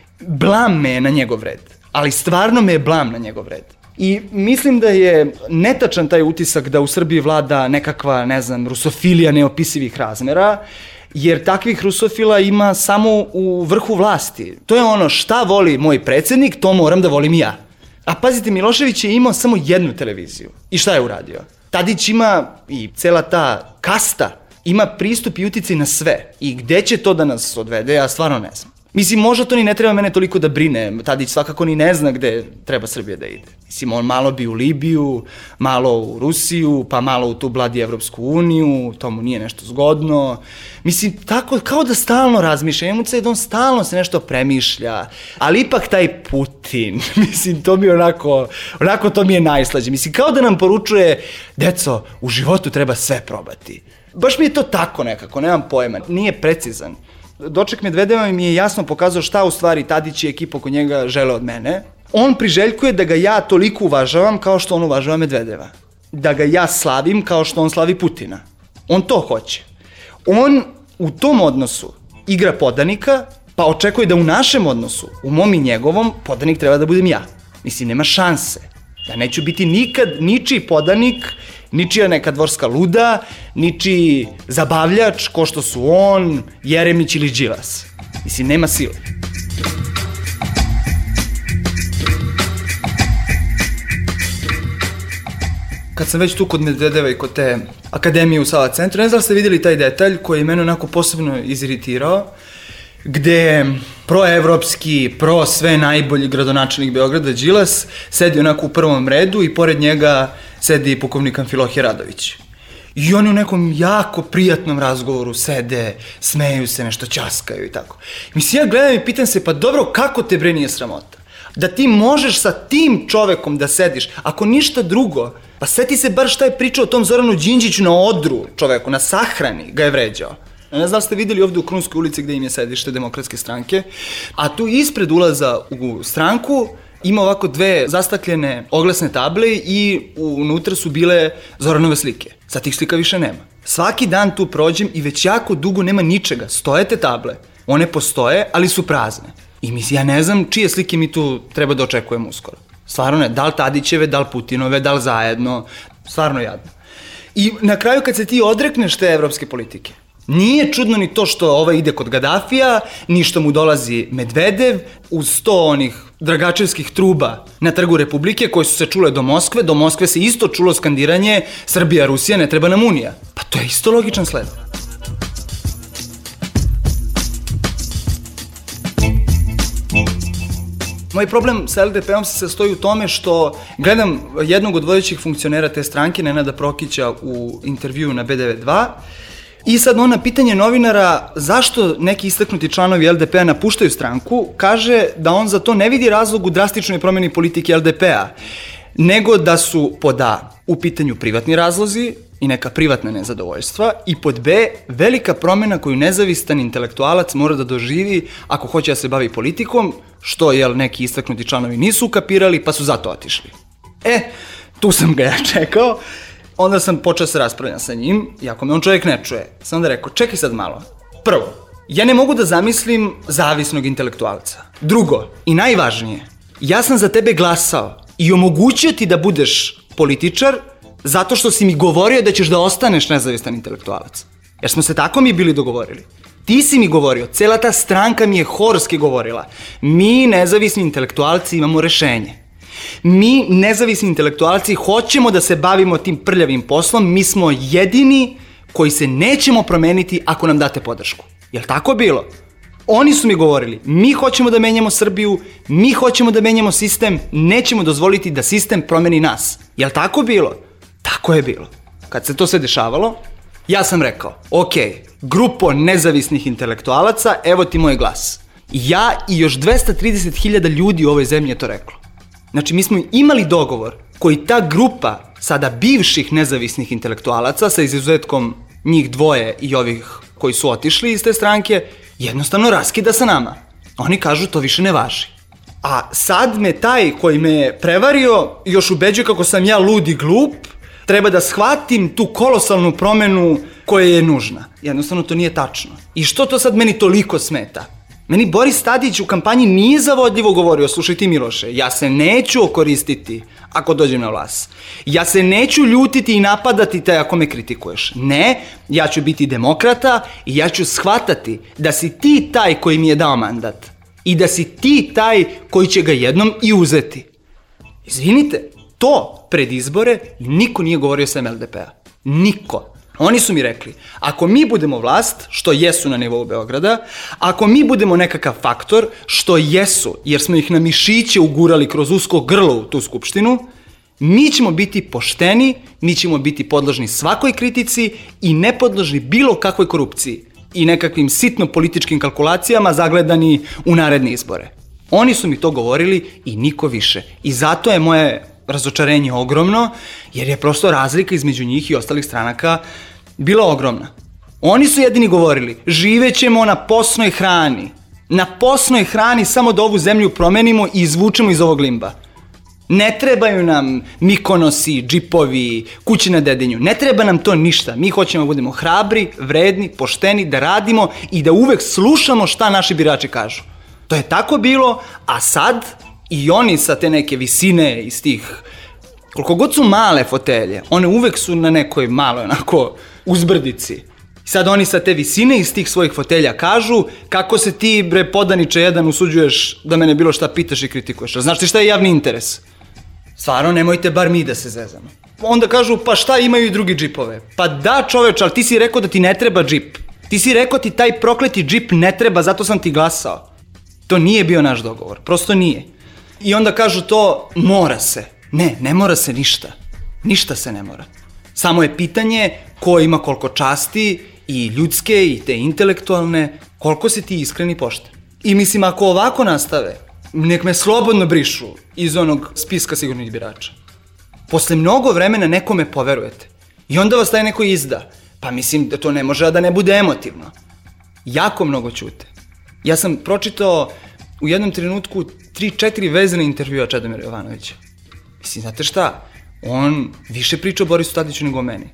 Blam me je na njegov red. Ali stvarno me je blam na njegov red. I mislim da je netačan taj utisak da u Srbiji vlada nekakva, ne znam, rusofilija neopisivih razmera, jer takvih rusofila ima samo u vrhu vlasti. To je ono, šta voli moj predsjednik, to moram da volim i ja. A pazite, Milošević je imao samo jednu televiziju. I šta je uradio? Tadić ima, i cela ta kasta, ima pristup i uticaj na sve. I gde će to da nas odvede, ja stvarno ne znam. Mislim, možda to ni ne treba mene toliko da brine. Tadić svakako ni ne zna gde treba Srbija da ide. Mislim, on malo bi u Libiju, malo u Rusiju, pa malo u tu bladi Evropsku uniju, to mu nije nešto zgodno. Mislim, tako, kao da stalno razmišlja. Imam se da on stalno se nešto premišlja. Ali ipak taj Putin, mislim, to mi je onako, onako to mi je najslađe. Mislim, kao da nam poručuje, deco, u životu treba sve probati. Baš mi je to tako nekako, nemam pojma, nije precizan. Doček Medvedeva mi je jasno pokazao šta u stvari Tadić i ekipa oko njega žele od mene. On priželjkuje da ga ja toliko uvažavam kao što on uvažava Medvedeva. Da ga ja slavim kao što on slavi Putina. On to hoće. On u tom odnosu igra podanika, pa očekuje da u našem odnosu, u mom i njegovom, podanik treba da budem ja. Mislim, nema šanse. Ja neću biti nikad ničiji podanik, ničija neka dvorska luda, ničiji zabavljač ko što su on, Jeremić ili Đilas. Mislim, nema sile. Kad sam već tu kod Medvedeva i kod te akademije u Sava centru, ne znam da ste vidjeli taj detalj koji je mene onako posebno iziritirao, gde proevropski, pro sve najbolji gradonačelnik Beograda Đilas sedi onako u prvom redu i pored njega sedi pukovnik Amfilohije Radović. I oni u nekom jako prijatnom razgovoru sede, smeju se, nešto ćaskaju i tako. Mislim, ja gledam i pitam se, pa dobro, kako te bre nije sramota? Da ti možeš sa tim čovekom da sediš, ako ništa drugo, pa seti se bar šta je pričao o tom Zoranu Đinđiću na odru čoveku, na sahrani ga je vređao. Ne znam da ste videli ovde u Krunskoj ulici gde im je sedište Demokratske stranke, a tu ispred ulaza u stranku ima ovako dve zastakljene oglasne table i unutra su bile Zoranove slike. Sad tih slika više nema. Svaki dan tu prođem i već jako dugo nema ničega. Stoje te table, one postoje, ali su prazne. I mislim, ja ne znam čije slike mi tu treba da očekujemo uskoro. Stvarno ne, da li Tadićeve, da li Putinove, da li zajedno, stvarno jadno. I na kraju kad se ti odrekneš te evropske politike, nije čudno ni to što ovaj ide kod Gadafija, ni što mu dolazi Medvedev, uz sto onih dragačevskih truba na Trgu Republike koje su se čule do Moskve, do Moskve se isto čulo skandiranje Srbija, Rusija, ne treba nam Unija. Pa to je isto logičan sled. Moj problem sa el de pe-om se sastoji u tome što gledam jednog od vodećih funkcionera te stranke, Nenada Prokića, u intervjuu na be devedeset dva, i sad on na pitanje novinara zašto neki istaknuti članovi el de pe-a napuštaju stranku, kaže da on za to ne vidi razlog u drastičnoj promeni politike el de pe-a, nego da su pod A u pitanju privatni razlozi i neka privatna nezadovoljstva i pod B velika promena koju nezavistan intelektualac mora da doživi ako hoće da se bavi politikom, što jel neki istaknuti članovi nisu ukapirali pa su zato otišli. E, tu sam ga ja čekao. Onda sam počeo se raspravljati sa njim, i ako me on čovjek ne čuje, sam onda rekao, čekaj sad malo. Prvo, ja ne mogu da zamislim zavisnog intelektualca. Drugo, i najvažnije, ja sam za tebe glasao i omogućio ti da budeš političar zato što si mi govorio da ćeš da ostaneš nezavistan intelektualac. Jer smo se tako mi bili dogovorili. Ti si mi govorio, cela ta stranka mi je horski govorila. Mi, nezavisni intelektualci, imamo rešenje. Mi, nezavisni intelektualci, hoćemo da se bavimo tim prljavim poslom, mi smo jedini koji se nećemo promeniti ako nam date podršku. Jel tako bilo? Oni su mi govorili, mi hoćemo da menjamo Srbiju, mi hoćemo da menjamo sistem, nećemo dozvoliti da sistem promeni nas. Jel tako bilo? Tako je bilo. Kad se to sve dešavalo, ja sam rekao, ok, grupo nezavisnih intelektualaca, evo ti moj glas. Ja i još dvesta trideset hiljada ljudi u ovoj zemlji je to reklo. Znači, mi smo imali dogovor koji ta grupa sada bivših nezavisnih intelektualaca, sa izuzetkom njih dvoje i ovih koji su otišli iz te stranke, jednostavno raskida sa nama. Oni kažu to više ne važi. A sad me taj koji me je prevario još ubeđuje kako sam ja lud i glup, treba da shvatim tu kolosalnu promenu koja je nužna. Jednostavno to nije tačno. I što to sad meni toliko smeta? Meni Boris Tadić u kampanji nije zavodljivo govorio, slušaj ti Miloše, ja se neću okoristiti ako dođem na vlast. Ja se neću ljutiti i napadati te ako me kritikuješ. Ne, ja ću biti demokrata i ja ću shvatati da si ti taj koji mi je dao mandat i da si ti taj koji će ga jednom i uzeti. Izvinite, to pred izbore niko nije govorio sem el de pe-a. Niko. Oni su mi rekli, ako mi budemo vlast, što jesu na nivou Beograda, ako mi budemo nekakav faktor, što jesu, jer smo ih na mišiće ugurali kroz usko grlo u tu skupštinu, mi ćemo biti pošteni, mi ćemo biti podložni svakoj kritici i nepodložni bilo kakvoj korupciji i nekakvim sitno političkim kalkulacijama zagledani u naredne izbore. Oni su mi to govorili i niko više. I zato je moje razočarenje ogromno, jer je prosto razlika između njih i ostalih stranaka bila ogromna. Oni su jedini govorili, živećemo na posnoj hrani. Na posnoj hrani samo da ovu zemlju promenimo i izvučemo iz ovog limba. Ne trebaju nam Mikonosi, džipovi, kuće na Dedinju. Ne treba nam to ništa. Mi hoćemo da budemo hrabri, vredni, pošteni, da radimo i da uvek slušamo šta naši birači kažu. To je tako bilo, a sad i oni sa te neke visine iz tih Koliko god su male fotelje, one uvek su na nekoj maloj, onako, uzbrdici. Sad oni sa te visine iz tih svojih fotelja kažu kako se ti, bre, podaniče jedan, usuđuješ da mene bilo šta pitaš i kritikuješ. Znaš ti šta je javni interes? Stvarno, nemojte bar mi da se zezamo. Onda kažu, pa šta, imaju i drugi džipove? Pa da, čoveč, ali ti si rekao da ti ne treba džip. Ti si rekao ti taj prokleti džip ne treba, zato sam ti glasao. To nije bio naš dogovor, prosto nije. I onda kažu to, mora se. Ne, ne mora se ništa. Ništa se ne mora. Samo je pitanje ko ima koliko časti i ljudske i te intelektualne, koliko si ti iskren i pošten. I mislim, ako ovako nastave, nek me slobodno brišu iz onog spiska sigurnih birača. Posle mnogo vremena nekome poverujete. I onda vas taj neko izda. Pa mislim da to ne može da ne bude emotivno. Jako mnogo ćute. Ja sam pročitao u jednom trenutku tri četiri vezane intervjua Čedomira Jovanovića. Mislim, znate šta? On više priča o Borisu Tadiću nego o meni.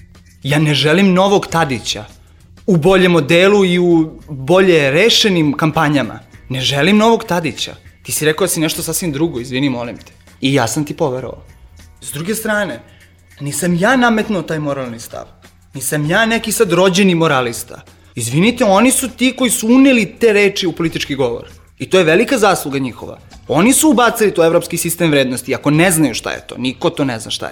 Ja ne želim novog Tadića u boljem modelu i u bolje rešenim kampanjama. Ne želim novog Tadića. Ti si rekao da si nešto sasvim drugo, izvini, molim te. I ja sam ti poverovao. S druge strane, nisam ja nametnuo taj moralni stav. Nisam ja neki sad rođeni moralista. Izvinite, oni su ti koji su uneli te reči u politički govor. I to je velika zasluga njihova. Oni su ubacili to evropski sistem vrednosti, ako ne znaju šta je to, niko to ne zna šta je.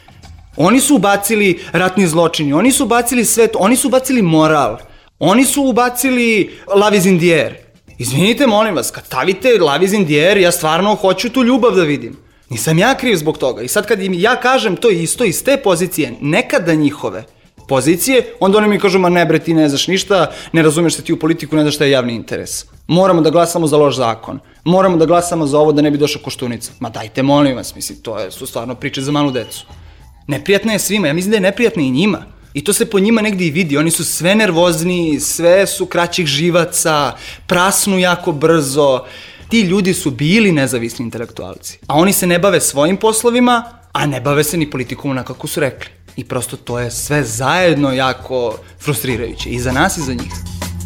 Oni su ubacili ratni zločini, oni su ubacili sve to, oni su ubacili moral, oni su ubacili love is in the air. Izvinite, molim vas, kad stavite love is in the air, ja stvarno hoću tu ljubav da vidim. Nisam ja kriv zbog toga. I sad kad im ja kažem to isto iz te pozicije, nekada njihove pozicije, onda oni mi kažu, ma ne bre, ti ne znaš ništa, ne razumeš se ti u politiku, ne znaš šta je javni interes. Moramo da glasamo za loš zakon. Moramo da glasamo za ovo da ne bi došla Koštunica. Ma dajte, molim vas, mislim, to je, su stvarno priče za malu decu. Neprijatna je svima, ja mislim da je neprijatna i njima. I to se po njima negdje i vidi, oni su sve nervozni, sve su kraćih živaca, prasnu jako brzo. Ti ljudi su bili nezavisni intelektualci, a oni se ne bave svojim poslovima, a ne bave se ni politikom onako kako su rekli. I prosto to je sve zajedno jako frustrirajuće i za nas i za njih.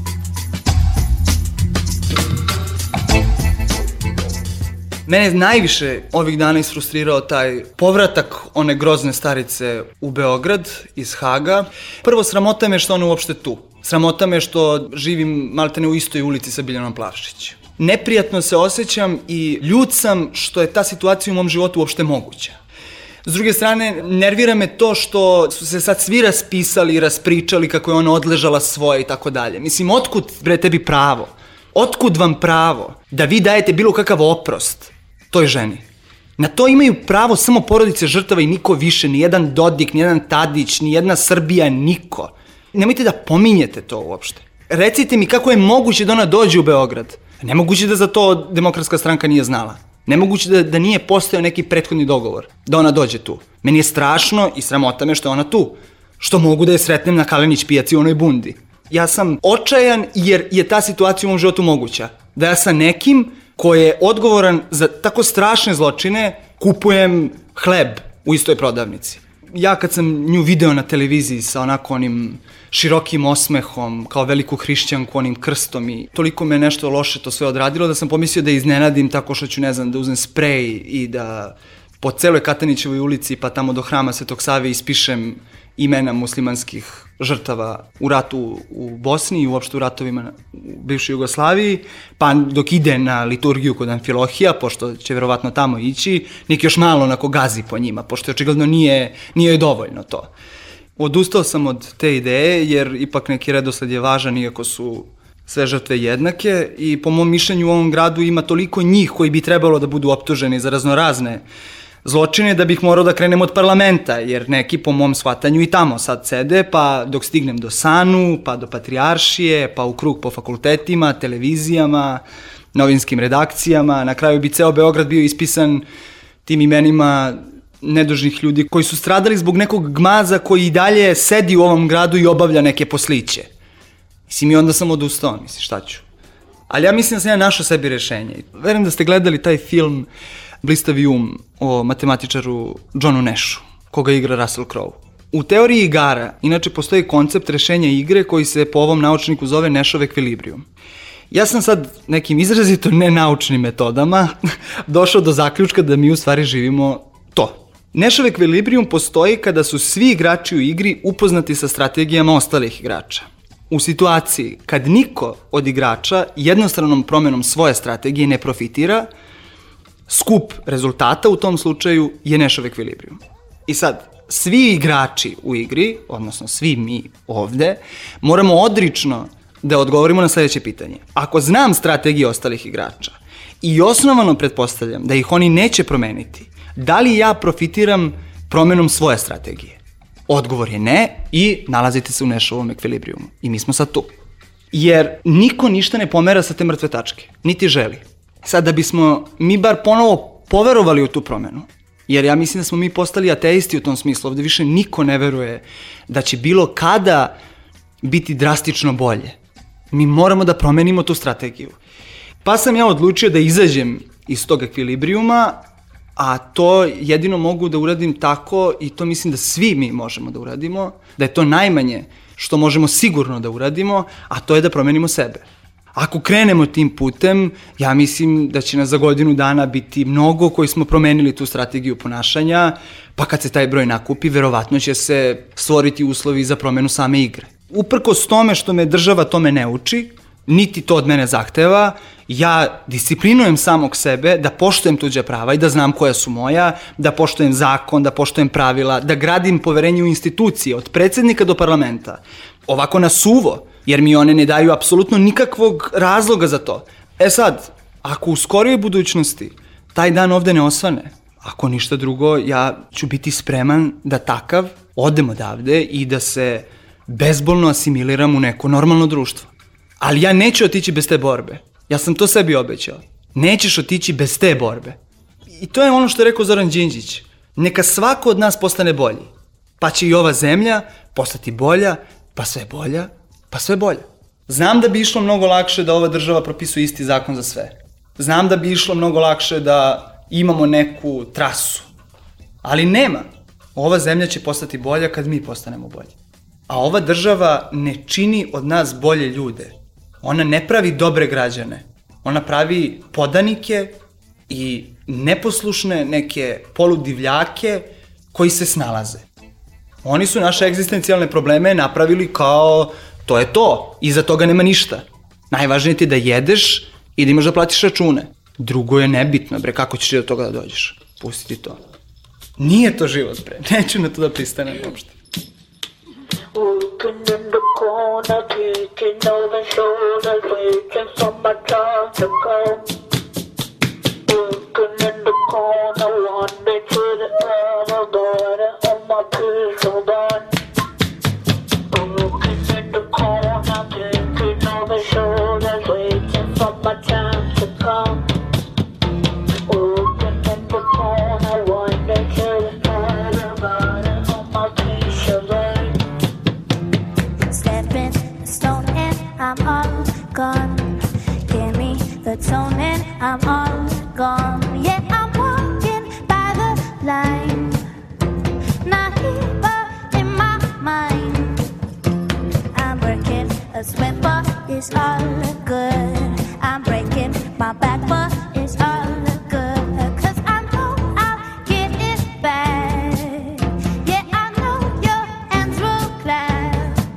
Mene najviše ovih dana isfrustrirao taj povratak one grozne starice u Beograd iz Haga. Prvo, sramota me što ona uopšte tu. Sramota me što živim maltene u istoj ulici sa Biljanom Plavšić. Neprijatno se osjećam i ljut sam što je ta situacija u mom životu uopšte moguća. S druge strane, nervira me to što su se sad svi raspisali i raspričali kako je ona odležala svoje i tako dalje. Mislim, otkud, bre, tebi pravo? Otkud vam pravo da vi dajete bilo kakav oprost toj ženi? Na to imaju pravo samo porodice žrtava i niko više, ni jedan Dodik, ni jedan Tadić, ni jedna Srbija, niko. Nemojte da pominjete to uopšte. Recite mi kako je moguće da ona dođe u Beograd. Nemoguće da za to Demokratska stranka nije znala. Nemoguće da, da nije postojao neki prethodni dogovor, da ona dođe tu. Meni je strašno i sramota me što je ona tu. Što mogu da je sretnem na Kalenić pijaci u onoj bundi. Ja sam očajan jer je ta situacija u mom životu moguća. Da ja sa nekim ko je odgovoran za tako strašne zločine kupujem hleb u istoj prodavnici. Ja kad sam nju video na televiziji sa onako onim širokim osmehom, kao veliku hrišćanku, onim krstom i toliko me nešto loše to sve odradilo da sam pomislio da iznenadim tako što ću, ne znam, da uzem sprej i da po celoj Katanićevoj ulici pa tamo do hrama Svetog Save ispišem imena muslimanskih žrtava u ratu u Bosni i uopšte u ratovima u bivšoj Jugoslaviji, pa dok ide na liturgiju kod Amfilohija, pošto će verovatno tamo ići, nek još malo onako gazi po njima, pošto očigledno nije, nije dovoljno to. Odustao sam od te ideje, jer ipak neki redosled je važan, iako su sve žrtve jednake i po mom mišljenju u ovom gradu ima toliko njih koji bi trebalo da budu optuženi za raznorazne zločine da bih morao da krenem od parlamenta, jer neki po mom shvatanju i tamo sad sede, pa dok stignem do Sanu, pa do Patrijaršije, pa u krug po fakultetima, televizijama, novinskim redakcijama, na kraju bi ceo Beograd bio ispisan tim imenima nedužnih ljudi koji su stradali zbog nekog gmaza koji i dalje sedi u ovom gradu i obavlja neke posliće. Mislim, i onda sam odustao, mislim, šta ću. Ali ja mislim da sam ja našao sebi rešenje. Verujem da ste gledali taj film Blistavi um o matematičaru Johnu Nashu, koga igra Russell Crowe. U teoriji igara, inače, postoji koncept rešenja igre koji se po ovom naučniku zove Nashov ekvilibrijum. Ja sam sad nekim izrazito nenaučnim metodama došao do zaključka da mi u stvari živimo to. Nešov ekvilibrijum postoji kada su svi igrači u igri upoznati sa strategijama ostalih igrača. U situaciji kad niko od igrača jednostranom promenom svoje strategije ne profitira, skup rezultata u tom slučaju je Nešov ekvilibrijum. I sad, svi igrači u igri, odnosno svi mi ovde, moramo odrično da odgovorimo na sledeće pitanje. Ako znam strategije ostalih igrača i osnovano pretpostavljam da ih oni neće promeniti, da li ja profitiram promenom svoje strategije? Odgovor je ne i nalazite se u Nešovom ekvilibrijumu. I mi smo sad tu. Jer niko ništa ne pomera sa te mrtve tačke, niti želi. Sad da bismo mi bar ponovo poverovali u tu promenu, jer ja mislim da smo mi postali ateisti u tom smislu, ovde više niko ne veruje da će bilo kada biti drastično bolje. Mi moramo da promenimo tu strategiju. Pa sam ja odlučio da izađem iz tog ekvilibrijuma, a to jedino mogu da uradim tako, i to mislim da svi mi možemo da uradimo, da je to najmanje što možemo sigurno da uradimo, a to je da promenimo sebe. Ako krenemo tim putem, ja mislim da će nas za godinu dana biti mnogo koji smo promenili tu strategiju ponašanja, pa kad se taj broj nakupi, verovatno će se stvoriti uslovi za promenu same igre. Uprkos tome što me država tome ne uči, niti to od mene zahteva, ja disciplinujem samog sebe da poštujem tuđa prava i da znam koja su moja, da poštujem zakon, da poštujem pravila, da gradim poverenje u institucije, od predsednika do parlamenta. Ovako na suvo, jer mi one ne daju apsolutno nikakvog razloga za to. E sad, ako u skorijoj budućnosti taj dan ovde ne osvane, ako ništa drugo, ja ću biti spreman da takav odem odavde i da se bezbolno asimiliram u neko normalno društvo. Ali ja neću otići bez te borbe. Ja sam to sebi obećao. Nećeš otići bez te borbe. I to je ono što je rekao Zoran Đinđić. Neka svako od nas postane bolji. Pa će i ova zemlja postati bolja, pa sve bolja, pa sve bolja. Znam da bi išlo mnogo lakše da ova država propisuje isti zakon za sve. Znam da bi išlo mnogo lakše da imamo neku trasu. Ali nema. Ova zemlja će postati bolja kad mi postanemo bolji. A ova država ne čini od nas bolje ljude. Ona ne pravi dobre građane. Ona pravi podanike i neposlušne neke poludivljake koji se snalaze. Oni su naše egzistencijalne probleme napravili kao to je to, iza toga nema ništa. Najvažnije ti je da jedeš i da imaš da platiš račune. Drugo je nebitno, bre, kako ćeš do toga da dođeš. Pusti ti to. Nije to život, bre, neću na to da pristanem uopšte. Working in the corner, taking over shoulders, waiting for my time to come. Working in the corner, one day to the other, got it on my pistol gun. Working in the corner, taking over shoulders, waiting for my time to come. Working in the corner, one day to the other, got it on my pistol gun. Stepping the stone and I'm all gone. Give me the tone and I'm all gone. Yeah, I'm walking by the line. Not here but in my mind. I'm working a sweat but it's all good. I'm breaking my back but it's all good. Cause I know I'll get it back. Yeah, I know your hands will clap.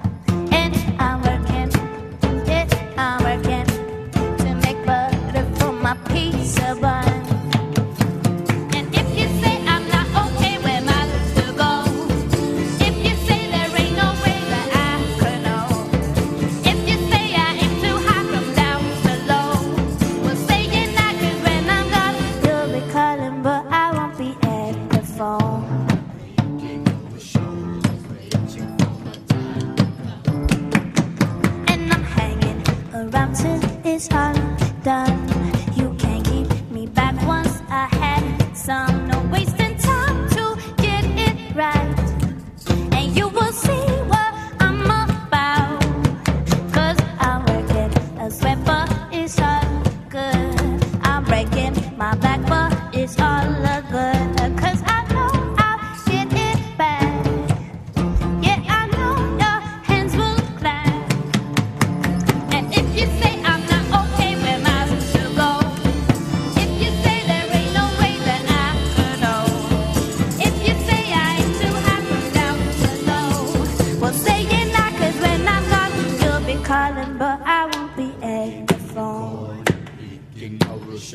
I'm working, yeah, I'm working to make butter for my pizza bun. And if you say I'm not okay, where am I to go? If you say there ain't no way that I could know. If you say I aim too high from down to low, well say you're not, cause when I'm gone you'll be calling, but I won't be at the phone. Around till it's all done. You can't keep me back once I had some. No wasting time to get it right. And you will see what I'm about. Cause I'm working a sweat but it's all good. I'm breaking my back but it's all good. Cause I know I'll get it back. Yeah, I know your hands will clap. And if you say I'm not okay, where am I to go? If you say there ain't no way that I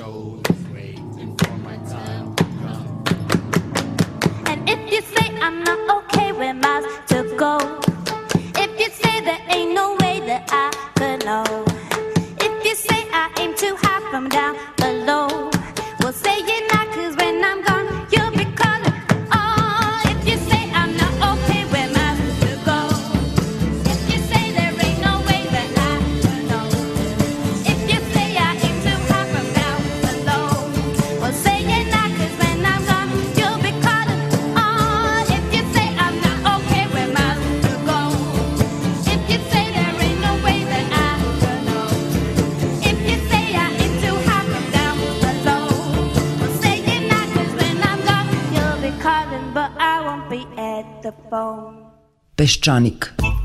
And if you say I'm not okay, where miles to go? If you say there ain't no way that I could know. If you say I aim too high from down below, well say you're not, 'cause when I'm gone, you'll be calling. Oh, if you say I'm not okay, where miles to go? If you say there ain't no way that I could know. If you say I aim too high from down below, well say you're not, 'cause when I'm gone, you'll be calling. Oh, if you say I'm not okay, where miles to go? If you say there ain't no way that I could know. If you say I aim too high from down below, well say you're not, 'cause when I'm gone, you'll be calling, but I won't be at the phone. Peščanik.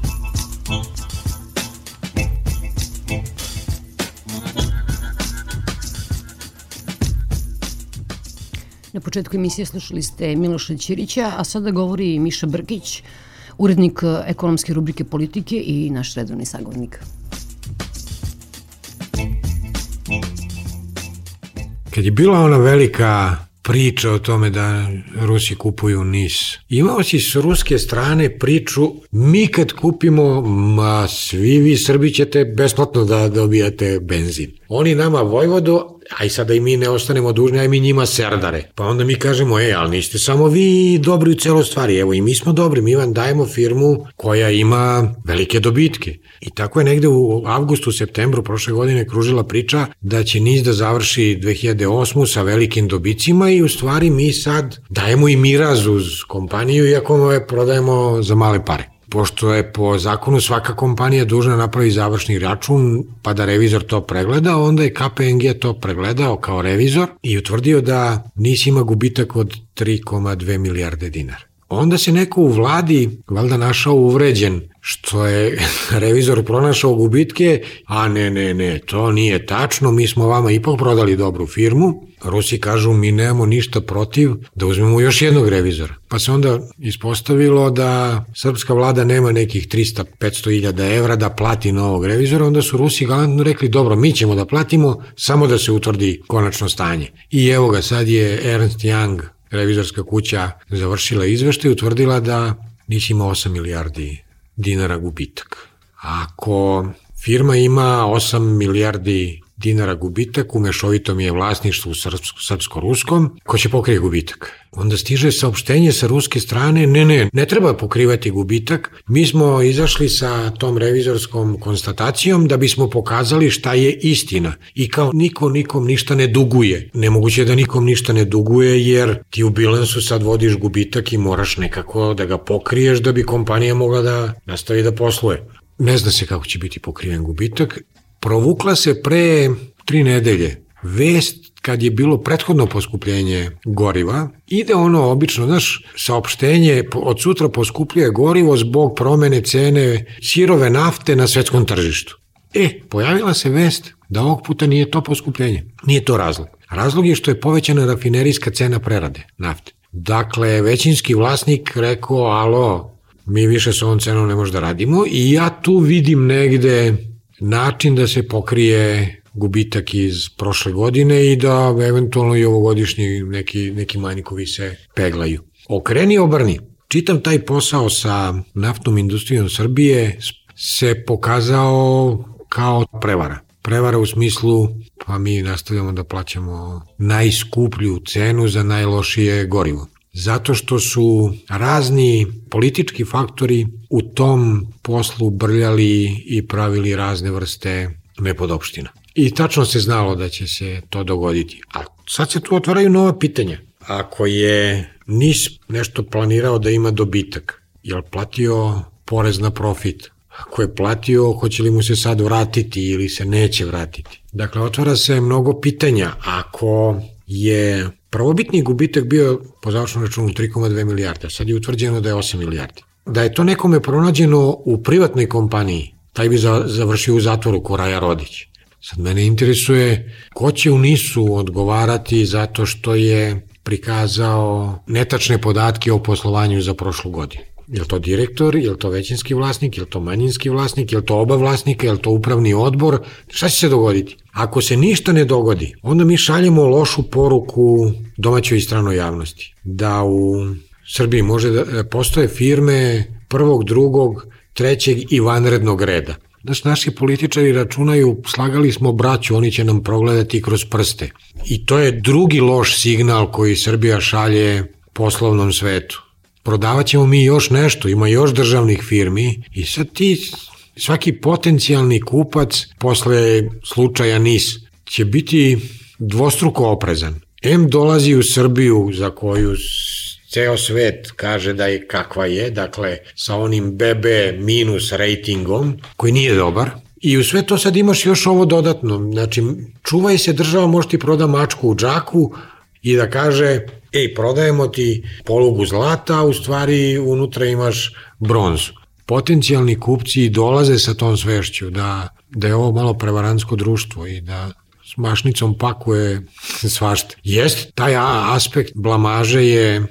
Na početku emisije slušali ste Miloša Ćirića, a sada govori Miša Brkić, urednik ekonomske rubrike Politike i naš redovni sagovornik. Kad je bila ona velika priča o tome da Rusi kupuju NIS, imao si s ruske strane priču, mi kad kupimo, ma svi vi Srbi ćete besplatno da dobijate benzin. Oni nama Vojvodu, a i sada i mi ne ostanemo dužni, a i mi njima serdare. Pa onda mi kažemo, e, ali niste samo vi dobri u celo stvari, evo i mi smo dobri, mi vam dajemo firmu koja ima velike dobitke. I tako je negde u avgustu, septembru prošle godine kružila priča da će NIS da završi dve hiljade osmu sa velikim dobicima i u stvari mi sad dajemo i miraz uz kompaniju, iako ove prodajemo za male pare. Pošto je po zakonu svaka kompanija dužna napravi završni račun pa da revizor to pregleda, onda je K P M G to pregledao kao revizor i utvrdio da NIS ima gubitak od tri zarez dve milijarde dinara. Onda se neko u vladi valjda našao uvređen što je revizor pronašao gubitke, a ne, ne, ne, to nije tačno, mi smo vama ipak prodali dobru firmu. Rusi kažu mi nemamo ništa protiv da uzmemo još jednog revizora. Pa se onda ispostavilo da srpska vlada nema nekih trista do petsto hiljada evra da plati novog revizora, onda su Rusi galantno rekli dobro, mi ćemo da platimo samo da se utvrdi konačno stanje. I evo ga, sad je Ernst Young, revizorska kuća, završila izveštaj i utvrdila da NIS ima osam milijardi dinara gubitak. Ako firma ima osam milijardi dinara gubitak, u mešovitom je vlasništvu srpsko-ruskom, ko će pokrije gubitak? Onda stiže saopštenje sa ruske strane, ne, ne, ne treba pokrivati gubitak, mi smo izašli sa tom revizorskom konstatacijom da bismo pokazali šta je istina i kao niko nikom ništa ne duguje. Nemoguće je da nikom ništa ne duguje jer ti u bilansu sad vodiš gubitak i moraš nekako da ga pokriješ da bi kompanija mogla da nastavi da posluje. Ne zna se kako će biti pokriven gubitak. Provukla se pre tri nedelje vest kad je bilo prethodno poskupljenje goriva, ide ono obično, znaš, saopštenje od sutra poskupljuje gorivo zbog promene cene sirove nafte na svetskom tržištu. E, pojavila se vest da ovog puta nije to poskupljenje, nije to razlog. Razlog je što je povećana rafinerijska cena prerade nafte. Dakle, većinski vlasnik rekao, alo, mi više s ovom cenom ne možda radimo i ja tu vidim negde način da se pokrije gubitak iz prošle godine i da eventualno i ovogodišnji neki, neki manjkovi se peglaju. Okreni obrni. Čitam taj posao sa naftnom industrijom Srbije se pokazao kao prevara. Prevara u smislu, pa mi nastavljamo da plaćamo najskuplju cenu za najlošije gorivo. Zato što su razni politički faktori u tom poslu brljali i pravili razne vrste nepodopština. I tačno se znalo da će se to dogoditi. A sad se tu otvaraju nova pitanja. Ako je NIS nešto planirao da ima dobitak, je li platio porez na profit? Ako je platio, hoće li mu se sad vratiti ili se neće vratiti? Dakle, otvara se mnogo pitanja. Ako je prvobitni gubitak bio po završnom računu tri zarez dve milijarde, sad je utvrđeno da je osam milijardi. Da je to nekome pronađeno u privatnoj kompaniji, taj bi završio u zatvoru ko Raja Rodić. Sad mene interesuje ko će u NIS-u odgovarati zato što je prikazao netačne podatke o poslovanju za prošlu godinu. Je li to direktor, je li to većinski vlasnik, je li to manjinski vlasnik, je li to oba vlasnika, je li to upravni odbor, šta će se dogoditi? Ako se ništa ne dogodi, onda mi šaljemo lošu poruku domaćoj i stranoj javnosti. Da u Srbiji može da postoje firme prvog, drugog, trećeg i vanrednog reda. Znaš, naši političari računaju, slagali smo braću, oni će nam progledati kroz prste. I to je drugi loš signal koji Srbija šalje poslovnom svetu. Prodavat ćemo mi još nešto, ima još državnih firmi i sad ti, svaki potencijalni kupac posle slučaja N I S će biti dvostruko oprezan. M dolazi u Srbiju za koju ceo svet kaže da je kakva je, dakle sa onim B B minus rejtingom koji nije dobar. I u sve to sad imaš još ovo dodatno, znači čuvaj se država, može ti proda mačku u džaku i da kaže, ej, prodajemo ti polugu zlata, a u stvari unutra imaš bronzu. Potencijalni kupci dolaze sa tom svešću da, da je ovo malo prevarantsko društvo i da s mašnicom pakuje svašta. Jest, taj aspekt blamaže je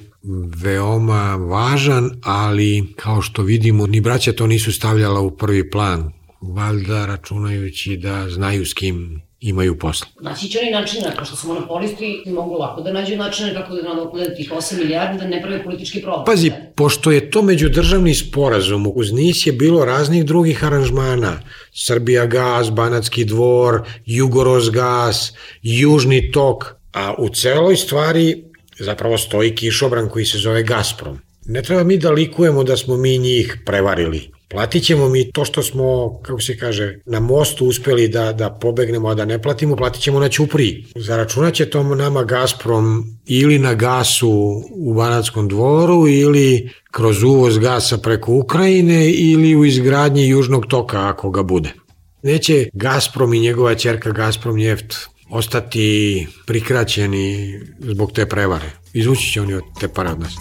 veoma važan, ali kao što vidimo, ni braća to nisu stavljala u prvi plan, valjda računajući da znaju s kim imaju posla. Naći će oni načina, kao što su monopolisti, mogu lako da nađu načine kako da nadoknade tih osam milijardi da ne prave politički problem. Pazi, pošto je to međudržavni sporazum, uz N I S je bilo raznih drugih aranžmana. Srbijagas, Banatski dvor, Jugorosgas, Južni tok, a u celoj stvari zapravo stoji kišobran koji se zove Gazprom. Ne treba mi da likujemo da smo mi njih prevarili. Platit ćemo mi to što smo, kako se kaže, na mostu uspeli da, da pobegnemo, a da ne platimo, platit ćemo na ćupriji. Zaračunat će to nama Gazprom ili na gasu u Banatskom dvoru ili kroz uvoz gasa preko Ukrajine ili u izgradnji Južnog toka ako ga bude. Neće Gazprom i njegova ćerka Gazprom Njeft ostati prikraćeni zbog te prevare. Izvući će oni od te pare od nas.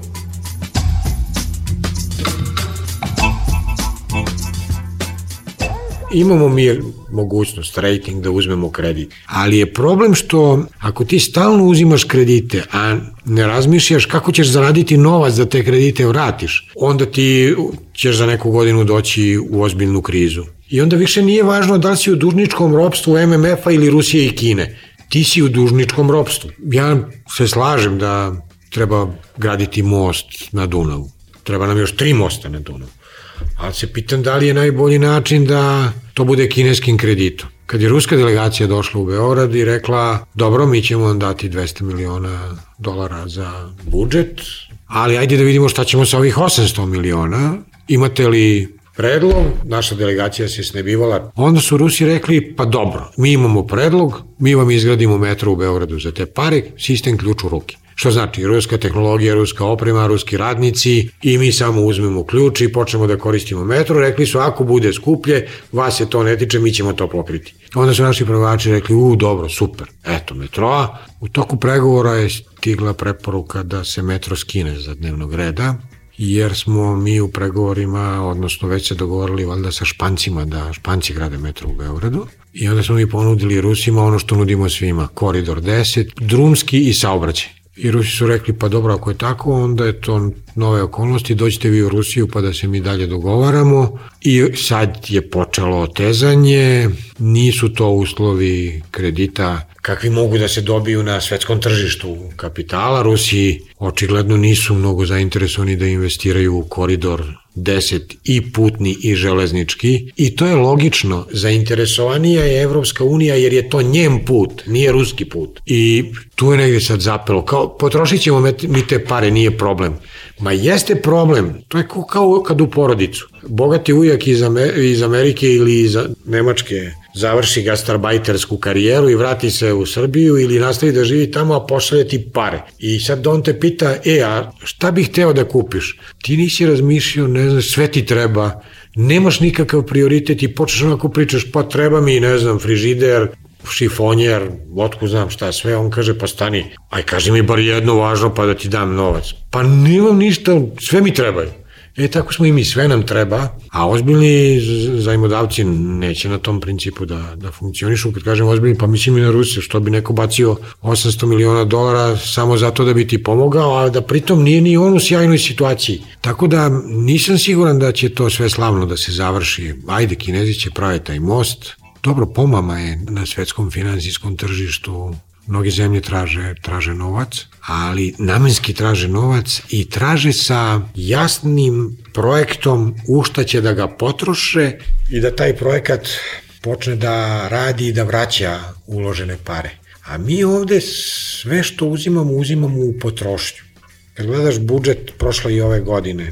Imamo mi mogućnost, rating, da uzmemo kredit. Ali je problem što ako ti stalno uzimaš kredite, a ne razmišljaš kako ćeš zaraditi novac da te kredite vratiš, onda ti ćeš za neku godinu doći u ozbiljnu krizu. I onda više nije važno da li si u dužničkom ropstvu M M F-a ili Rusije i Kine. Ti si u dužničkom ropstvu. Ja se slažem da treba graditi most na Dunavu. Treba nam još tri mosta na Dunavu. Ali se pitam da li je najbolji način da to bude kineskim kreditom. Kad je ruska delegacija došla u Beograd i rekla, dobro, mi ćemo vam dati dvesta miliona dolara za budžet, ali ajde da vidimo šta ćemo sa ovih osamsto miliona. Imate li predlog? Naša delegacija se snebivala. Onda su Rusi rekli, pa dobro, mi imamo predlog, mi vam izgradimo metro u Beogradu za te pare, sistem ključ u ruke. Što znači, ruska tehnologija, ruska oprema, ruski radnici i mi samo uzmemo ključ i počnemo da koristimo metro. Rekli su, ako bude skuplje, vas se to ne tiče, mi ćemo to pokriti. Onda su naši pregovarači rekli, u, dobro, super, eto metroa. U toku pregovora je stigla preporuka da se metro skine za dnevnog reda, jer smo mi u pregovorima, odnosno već se dogovorili valjda sa Špancima, da Španci grade metro u Beogradu. I onda smo mi ponudili Rusima ono što nudimo svima, koridor deset, drumski i saobraćaj. I Rusi su rekli, pa dobro, ako je tako, onda je to nove okolnosti, dođite vi u Rusiju pa da se mi dalje dogovaramo. I sad je počelo otezanje, nisu to uslovi kredita kakvi mogu da se dobiju na svetskom tržištu kapitala. Rusi očigledno nisu mnogo zainteresovani da investiraju u koridor deset i putni i železnički i to je logično. Zainteresovanija je Evropska unija jer je to njen put, nije ruski put. I tu je negdje sad zapelo. Kao, potrošit ćemo mi te pare, nije problem. Ma jeste problem, to je kao kad u porodicu. Bogati ujak iz, Amer iz Amerike ili iz Nemačke završi gastarbajtersku karijeru i vrati se u Srbiju ili nastavi da živi tamo, a pošalje ti pare. I sad on te pita, e, a šta bih hteo da kupiš? Ti nisi razmišljao, ne znam, sve ti treba, nemaš nikakav prioritet i počneš onako pričaš, pa treba mi, ne znam, frižider, šifonjer, otku znam šta sve, on kaže, pa stani, aj kaži mi bar jedno važno pa da ti dam novac. Pa nemam ništa, sve mi trebaju. E, tako smo i mi, sve nam treba, a ozbiljni zajmodavci neće na tom principu da, da funkcionišu. Kad kažem ozbiljni, pa mislim i na Rusiju, što bi neko bacio osamsto miliona dolara samo zato da bi ti pomogao, a da pritom nije ni on u sjajnoj situaciji. Tako da nisam siguran da će to sve slavno da se završi. Ajde, Kinezi će praviti taj most. Dobro, pomama je na svetskom finansijskom tržištu. Mnoge zemlje traže, traže novac, ali namenski traže novac i traže sa jasnim projektom u šta će da ga potroše i da taj projekat počne da radi i da vraća uložene pare. A mi ovde sve što uzimamo, uzimamo u potrošnju. Kad gledaš budžet prošle i ove godine,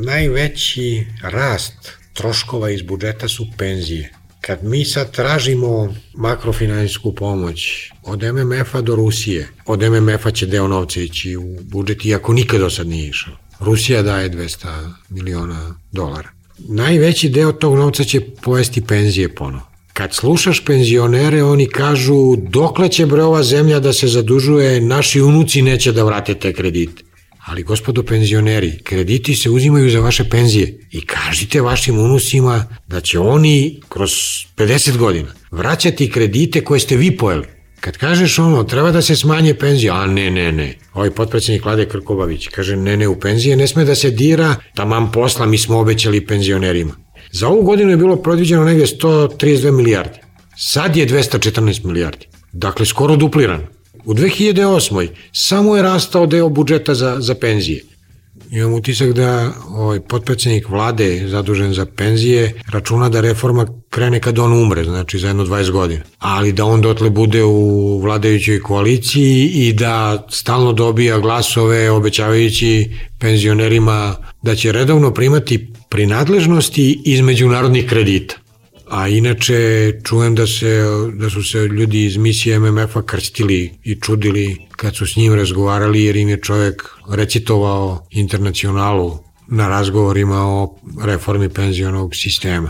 najveći rast troškova iz budžeta su penzije. Kad mi sad tražimo makrofinansijsku pomoć od M M F-a do Rusije, od M M F-a će deo novca ići u budžet, iako nikad do sad nije išao. Rusija daje dvesta miliona dolara. Najveći deo tog novca će pojesti penzije ponovo. Kad slušaš penzionere, oni kažu dokle će bre ova zemlja da se zadužuje, naši unuci neće da vrate te kredite. Ali gospodo penzioneri, krediti se uzimaju za vaše penzije i kažite vašim unucima da će oni kroz pedeset godina vraćati kredite koje ste vi pojeli. Kad kažeš ono, treba da se smanje penzije, a ne, ne, ne. Ovaj potpredsjednik Vlade Krkobabić kaže, ne, ne, u penzije ne sme da se dira, taman posla mi smo obećali penzionerima. Za ovu godinu je bilo predviđeno negde sto trideset dve milijarde. Sad je dvesta četrnaest milijardi. Dakle, skoro dupliran. U dve hiljade osmoj samo je rastao deo budžeta za, za penzije. Imam utisak da ovaj potpredsjednik Vlade zadužen za penzije računa da reforma krene kad on umre, znači za jedno dvadeset godina. Ali da on dotle bude u vladajućoj koaliciji i da stalno dobija glasove obećavajući penzionerima da će redovno primati prinadležnosti iz međunarodnih kredita. A inače čujem da, se, da su se ljudi iz misije M M F-a krstili i čudili kad su s njim razgovarali, jer im je čovjek recitovao Internacionalu na razgovorima o reformi penzionog sistema.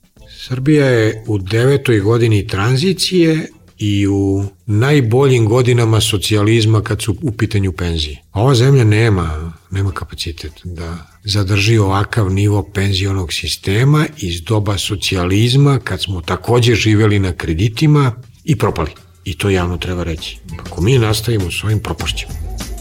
Srbija je u devetoj godini tranzicije i u najboljim godinama socijalizma kad su u pitanju penzije. Ova zemlja nema, nema kapacitet da zadrži ovakav nivo penzionog sistema iz doba socijalizma kad smo takođe živjeli na kreditima i propali. I to javno treba reći. Ako mi nastavimo s ovim, propašćemo.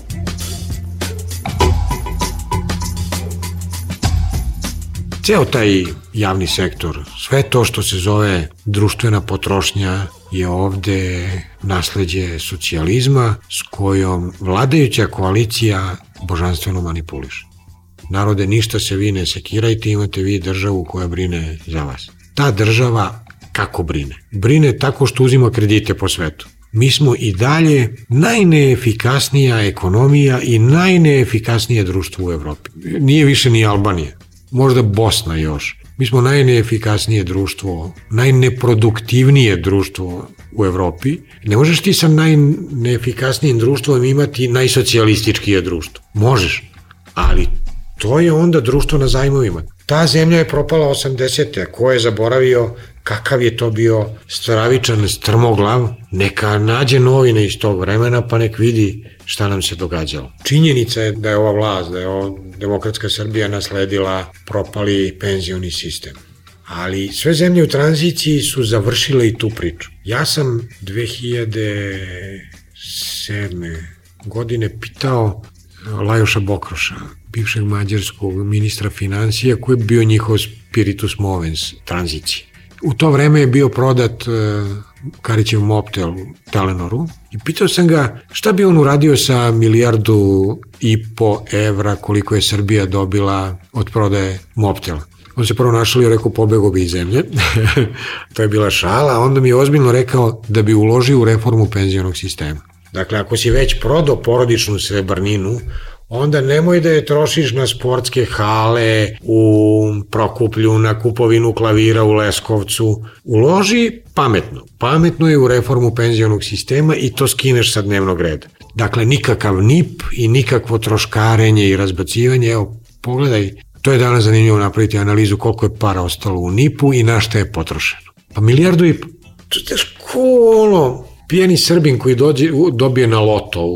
Ceo taj javni sektor, sve to što se zove društvena potrošnja je ovde nasleđe socijalizma s kojom vladajuća koalicija božanstveno manipuliše. Narode, ništa se vi ne sekirajte, imate vi državu koja brine za vas. Ta država kako brine? Brine tako što uzima kredite po svetu. Mi smo i dalje najneefikasnija ekonomija i najneefikasnije društvo u Evropi. Nije više ni Albanija, možda Bosna još. Mi smo najneefikasnije društvo, najneproduktivnije društvo u Evropi. Ne možeš ti sa najneefikasnijim društvom imati najsocijalističkije društvo. Možeš, ali to je onda društvo na zajmovima. Ta zemlja je propala osamdesete. Ko je zaboravio kakav je to bio stravičan strmoglav, neka nađe novine iz tog vremena pa nek vidi šta nam se događalo. Činjenica je da je ova vlast, da je ova demokratska Srbija nasledila propali penzioni sistem. Ali sve zemlje u tranziciji su završile i tu priču. Ja sam dve hiljade sedme godine pitao Lajoša Bokroša, bivšeg mađarskog ministra financija, koji je bio njihov spiritus movens tranzicije. U to vreme je bio prodat Karićev Mobtel Telenoru i pitao sam ga šta bi on uradio sa milijardu i po evra koliko je Srbija dobila od prodaje Mobtela. On se prvo našalio i rekao pobegao bi iz zemlje, to je bila šala, a onda mi je ozbiljno rekao da bi uložio u reformu penzionog sistema. Dakle, ako si već prodao porodičnu srebrninu, onda nemoj da je trošiš na sportske hale u Prokuplju, na kupovinu klavira u Leskovcu. Uloži pametno. Pametno je u reformu penzionog sistema i to skineš sa dnevnog reda. Dakle, nikakav N I P i nikakvo troškarenje i razbacivanje. Evo, pogledaj, to je danas zanimljivo napraviti analizu koliko je para ostalo u N I P-u i na šta je potrošeno. Pa milijardu i... To je ko ono... Pijani Srbin koji dođe, dobije na lotovu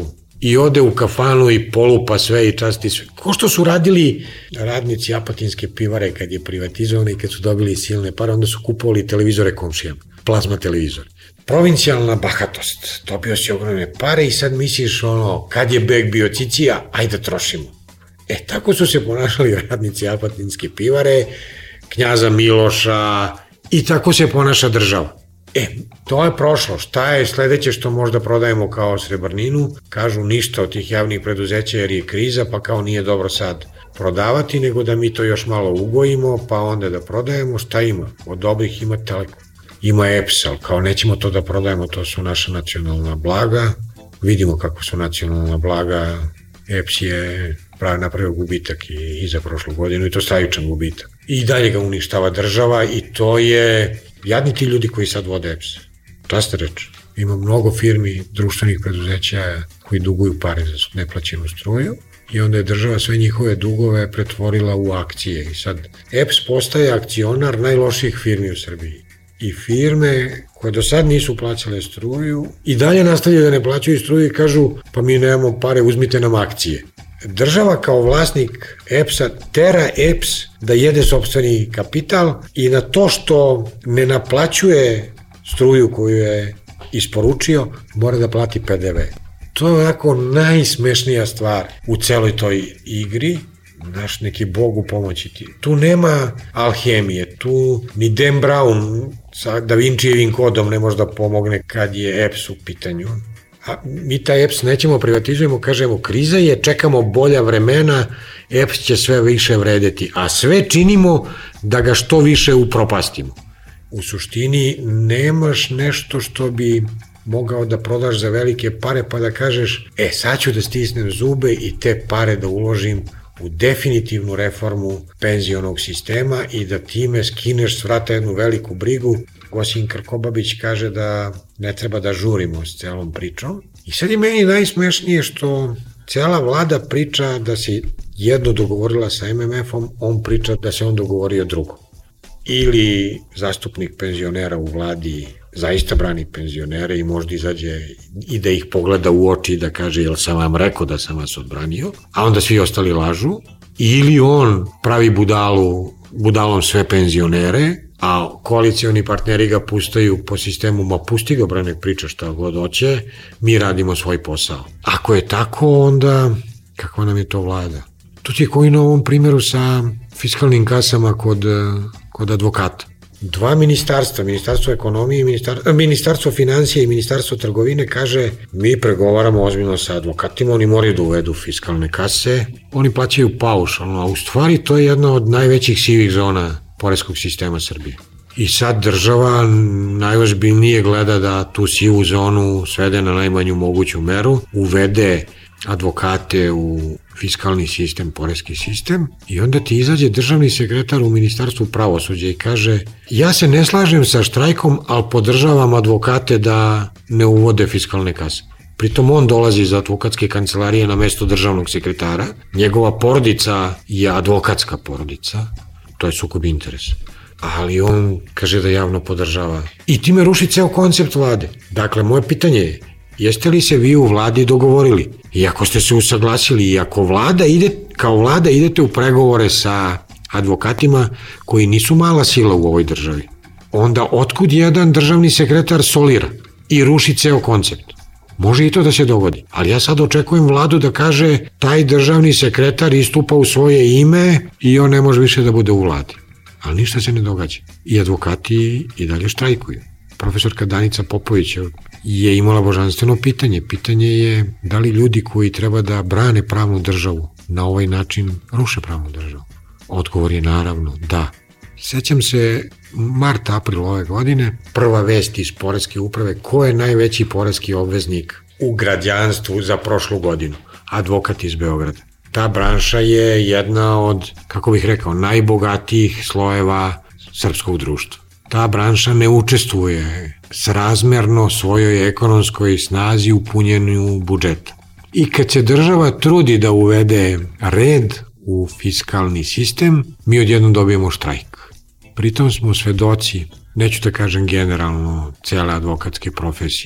i ode u kafanu i polupa sve i časti sve. Ko što su radili radnici Apatinske pivare kad je privatizovano i kad su dobili silne pare, onda su kupovali televizore komšijama, plazma televizor. Provincijalna bahatost, dobio si ogromne pare i sad misliš ono, kad je beg bio cicija, ajde trošimo. E, tako su se ponašali radnici Apatinske pivare, knjaza Miloša i tako se ponaša država. E, to je prošlo. Šta je sledeće što možda prodajemo kao srebrninu? Kažu ništa od tih javnih preduzeća jer je kriza, pa kao nije dobro sad prodavati, nego da mi to još malo ugojimo, pa onda da prodajemo. Šta ima? Od dobrih ima Telekom. Ima E P S, ali kao nećemo to da prodajemo, to su naša nacionalna blaga. Vidimo kako su nacionalna blaga. E P S je napravio gubitak i, i za prošlu godinu i to stravičan gubitak. I dalje ga uništava država i to je jadni ti ljudi koji sad vode E P S. Časta reč. Ima mnogo firmi, društvenih preduzeća koji duguju pare za neplaćenu struju i onda je država sve njihove dugove pretvorila u akcije i sad E P S postaje akcionar najlošijih firmi u Srbiji. I firme koje do sad nisu plaćale struju i dalje nastavljaju da ne plaćaju struju i kažu pa mi nemamo pare, uzmite nam akcije. Država kao vlasnik E P S-a tera E P S da jede sopstveni kapital i na to što ne naplaćuje struju koju je isporučio, mora da plati P D V. To je onako najsmešnija stvar u celoj toj igri. Naš neki Bog u pomoći ti. Tu nema alhemije, tu ni Dan Brown sa Da Vinčijevim kodom ne može da pomogne kad je E P S u pitanju. A mi taj E P S nećemo privatizujemo, kažemo kriza je, čekamo bolja vremena, E P S će sve više vredeti, a sve činimo da ga što više upropastimo. U suštini nemaš nešto što bi mogao da prodaš za velike pare pa da kažeš, e sad ću da stisnem zube i te pare da uložim u definitivnu reformu penzionog sistema i da time skineš s vrata jednu veliku brigu. Gosin Krkobabić kaže da ne treba da žurimo s celom pričom. I sad je meni najsmešnije što cela vlada priča da se jedno dogovorila sa M M F-om, on priča da se on dogovorio drugo. Ili zastupnik penzionera u vladi zaista brani penzionere i možda izađe i da ih pogleda u oči i da kaže jel sam vam rekao da sam vas odbranio, a onda svi ostali lažu. Ili on pravi budalu, budalom sve penzionere, a koalicioni partneri ga pustaju po sistemu, ma pusti ga bre, nek priča šta god hoće, mi radimo svoj posao. Ako je tako, onda kakva nam je to vlada? To ti je koji na ovom primjeru sa fiskalnim kasama kod, kod advokata. Dva ministarstva, Ministarstvo ekonomije i ministar, Ministarstvo financije i Ministarstvo trgovine kaže mi pregovaramo ozbiljno sa advokatima, oni moraju da uvedu fiskalne kase, oni plaćaju paušalno, a u stvari to je jedna od najvećih sivih zona poreskog sistema Srbije. I sad država najozbiljnije gleda da tu sivu zonu svede na najmanju moguću meru, uvede advokate u fiskalni sistem, poreski sistem i onda ti izađe državni sekretar u Ministarstvu pravosuđa i kaže ja se ne slažem sa štrajkom, ali podržavam advokate da ne uvode fiskalne kase. Pritom on dolazi iz advokatske kancelarije na mesto državnog sekretara, njegova porodica je advokatska porodica, to je sukob interesa. Ali on kaže da javno podržava. I time ruši ceo koncept vlade. Dakle, moje pitanje je, jeste li se vi u vladi dogovorili? I ako ste se usaglasili, i ako vlada ide, kao vlada idete u pregovore sa advokatima koji nisu mala sila u ovoj državi, onda otkud jedan državni sekretar solira i ruši ceo koncept? Može i to da se dogodi, ali ja sad očekujem vladu da kaže taj državni sekretar istupa u svoje ime i on ne može više da bude u vladi. Ali ništa se ne događa. I advokati i dalje štrajkuju. Profesorka Danica Popović je imala božanstveno pitanje. Pitanje je da li ljudi koji treba da brane pravnu državu na ovaj način ruše pravnu državu. Odgovor je naravno da. Sećam se mart, april ove godine, prva vest iz poreske uprave, ko je najveći poreski obveznik u građanstvu za prošlu godinu? Advokat iz Beograda. Ta branša je jedna od, kako bih rekao, najbogatijih slojeva srpskog društva. Ta branša ne učestvuje srazmerno svojoj ekonomskoj snazi u punjenju budžeta. I kad se država trudi da uvede red u fiskalni sistem, mi odjednom dobijemo štrajk. Pritom smo svedoci, neću da kažem generalno, cele advokatske profesije,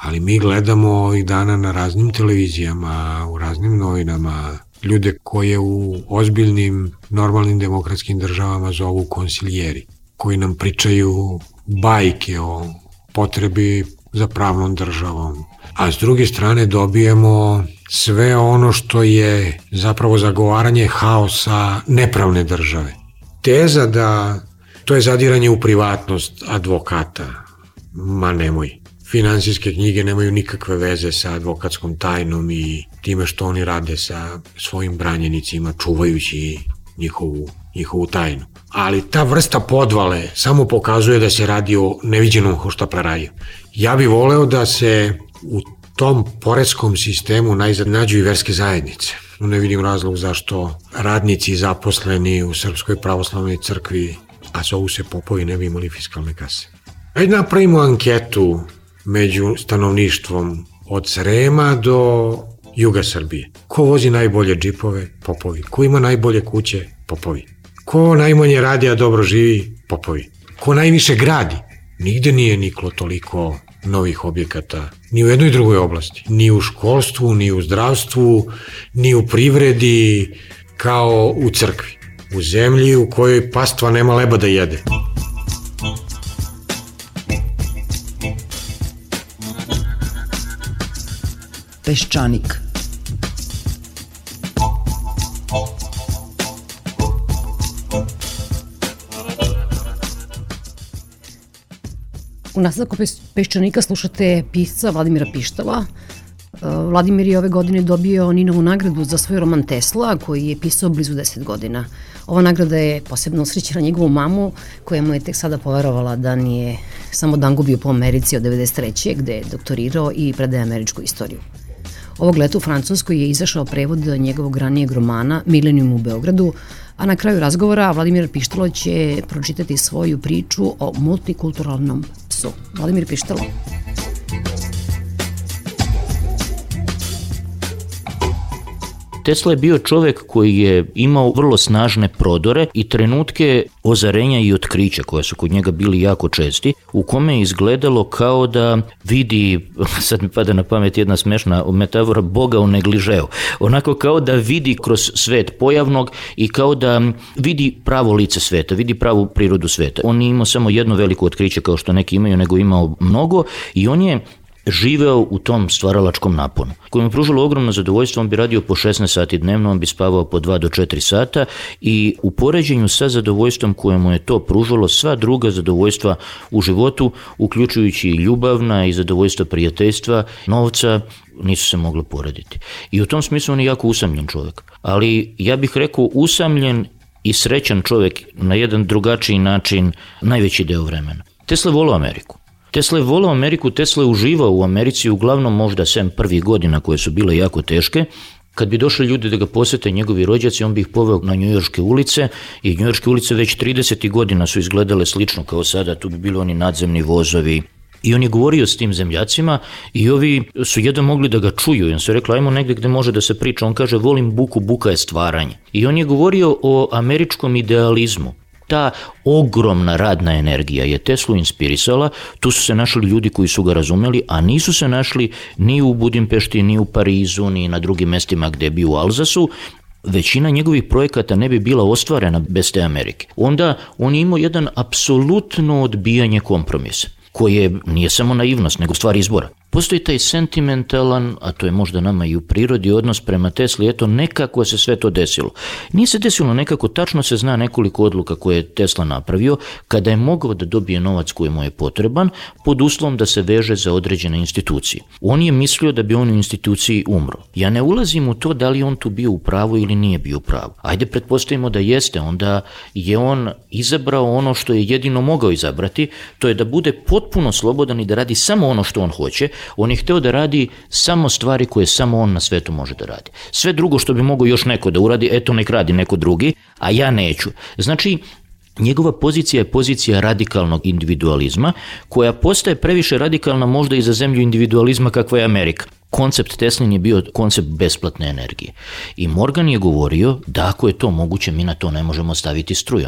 Ali mi gledamo ovih dana na raznim televizijama, u raznim novinama, ljude koje u ozbiljnim, normalnim demokratskim državama zovu konsiljeri, koji nam pričaju bajke o potrebi za pravnom državom. A s druge strane dobijemo sve ono što je zapravo zagovaranje haosa nepravne države. Teza da to je zadiranje u privatnost advokata, ma nemoj. Finansijske knjige nemaju nikakve veze sa advokatskom tajnom i time što oni rade sa svojim branjenicima, čuvajući njihovu, njihovu tajnu. Ali ta vrsta podvale samo pokazuje da se radi o neviđenom hoštapleraju. Ja bih voleo da se u tom poreskom sistemu najzad nađu i verske zajednice. Ne vidim razlog zašto radnici zaposleni u Srpskoj pravoslavnoj crkvi, a zovu se popovi, ne bi imali fiskalne kase. Ajde napravimo anketu među stanovništvom od Srema do juga Srbije. Ko vozi najbolje džipove? Popovi. Ko ima najbolje kuće? Popovi. Ko najmanje radi, a dobro živi? Popovi. Ko najviše gradi? Nigde nije niklo toliko novih objekata, ni u jednoj drugoj oblasti. Ni u školstvu, ni u zdravstvu, ni u privredi, kao u crkvi. U zemlji u kojoj pastva nema leba da jede. Peščanik. U nastavku Peščanika slušate pisca Vladimira Pištala. Vladimir je ove godine dobio Ninovu nagradu za svoj roman Tesla, koji je pisao blizu deset godina. Ova nagrada je posebno osrećena njegovu mamu, koja mu je tek sada poverovala da nije samo dan gubio po Americi od devedeset treće gde je doktorirao i predaje američku istoriju. Ovog leta u Francuskoj je izašao prevod njegovog ranijeg romana Milenijum u Beogradu, a na kraju razgovora Vladimir Pištalo će pročitati svoju priču o multikulturalnom psu. Vladimir Pištalo. Tesla je bio čovek koji je imao vrlo snažne prodore i trenutke ozarenja i otkrića koje su kod njega bili jako česti, u kome je izgledalo kao da vidi, sad mi pada na pamet jedna smešna metafora, Boga u negližeu. Onako kao da vidi kroz svet pojavnog i kao da vidi pravo lice sveta, vidi pravu prirodu sveta. On nije imao samo jedno veliko otkriće kao što neki imaju, nego imao mnogo i on je živeo u tom stvaralačkom naponu, koje mu pružilo ogromno zadovoljstvo. On bi radio po šesnaest sati dnevno, on bi spavao po dva do četiri sata i u poređenju sa zadovoljstvom koje mu je to pružilo, sva druga zadovoljstva u životu, uključujući i ljubavna i zadovoljstva prijateljstva, novca, nisu se mogli porediti. I u tom smislu on je jako usamljen čovjek. Ali ja bih rekao usamljen i srećan čovjek na jedan drugačiji način najveći deo vremena. Tesla je voleo Ameriku. Tesla je voleo Ameriku, Tesla je uživao u Americi, uglavnom možda sem prvih godina koje su bile jako teške. Kad bi došli ljudi da ga posete njegovi rođaci, on bi ih poveo na njujorške ulice i njujorške ulice već trideset godina su izgledale slično kao sada, tu bi bili oni nadzemni vozovi. I on je govorio s tim zemljacima i ovi su jedno mogli da ga čuju. I on se rekla, ajmo negdje gde može da se priča. On kaže, volim buku, buka je stvaranje. I on je govorio o američkom idealizmu. Ta ogromna radna energija je Teslu inspirisala, tu su se našli ljudi koji su ga razumeli, a nisu se našli ni u Budimpešti, ni u Parizu, ni na drugim mestima gde bi u Alzasu. Većina njegovih projekata ne bi bila ostvarena bez te Amerike. Onda on je imao jedan apsolutno odbijanje kompromisa, koje nije samo naivnost, nego stvar izbora. Postoji taj sentimentalan, a to je možda nama i u prirodi, odnos prema Tesli, eto nekako se sve to desilo. Nije se desilo nekako, tačno se zna nekoliko odluka koje je Tesla napravio kada je mogao da dobije novac koji mu je potreban, pod uslovom da se veže za određene institucije. On je mislio da bi on u instituciji umro. Ja ne ulazim u to da li on tu bio u pravu ili nije bio u pravu. Ajde pretpostavimo da jeste, onda je on izabrao ono što je jedino mogao izabrati, to je da bude potpuno slobodan i da radi samo ono što on hoće. On je hteo da radi samo stvari koje samo on na svetu može da radi. Sve drugo što bi mogao još neko da uradi, eto nek radi neko drugi, a ja neću. Znači, njegova pozicija je pozicija radikalnog individualizma, koja postaje previše radikalna možda i za zemlju individualizma kakva je Amerika. Koncept Teslin je bio koncept besplatne energije. I Morgan je govorio da ako je to moguće, mi na to ne možemo staviti strujomer.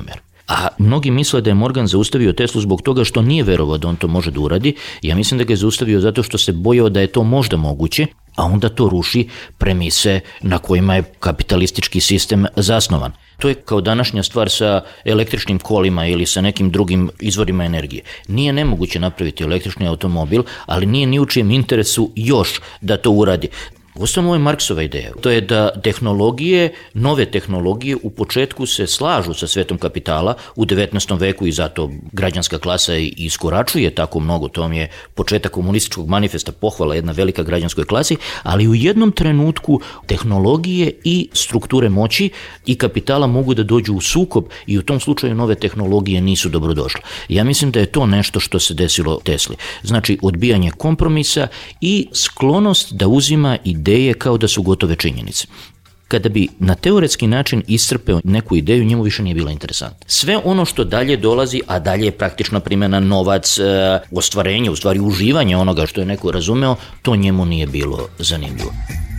A mnogi misle da je Morgan zaustavio Teslu zbog toga što nije verovao da on to može da uradi. Ja mislim da ga je zaustavio zato što se bojao da je to možda moguće, a onda to ruši premise na kojima je kapitalistički sistem zasnovan. To je kao današnja stvar sa električnim kolima ili sa nekim drugim izvorima energije. Nije nemoguće napraviti električni automobil, ali nije ni u čijem interesu još da to uradi. Uostalom, ovo je Marksova ideja. To je da tehnologije, nove tehnologije u početku se slažu sa svetom kapitala u devetnaestom veku i zato građanska klasa iskoračuje tako mnogo. To je početak komunističkog manifesta, pohvala jedna velika građanskoj klasi, ali u jednom trenutku tehnologije i strukture moći i kapitala mogu da dođu u sukob i u tom slučaju nove tehnologije nisu dobrodošle. Ja mislim da je to nešto što se desilo Tesli. Znači, odbijanje kompromisa i sklonost da uzima i ideje kao da su gotove činjenice. Kada bi na teoretski način iscrpeo neku ideju, njemu više nije bila interesantna. Sve ono što dalje dolazi, a dalje je praktično primjena novac, e, ostvarenje, u stvari uživanje onoga što je neko razumeo, to njemu nije bilo zanimljivo.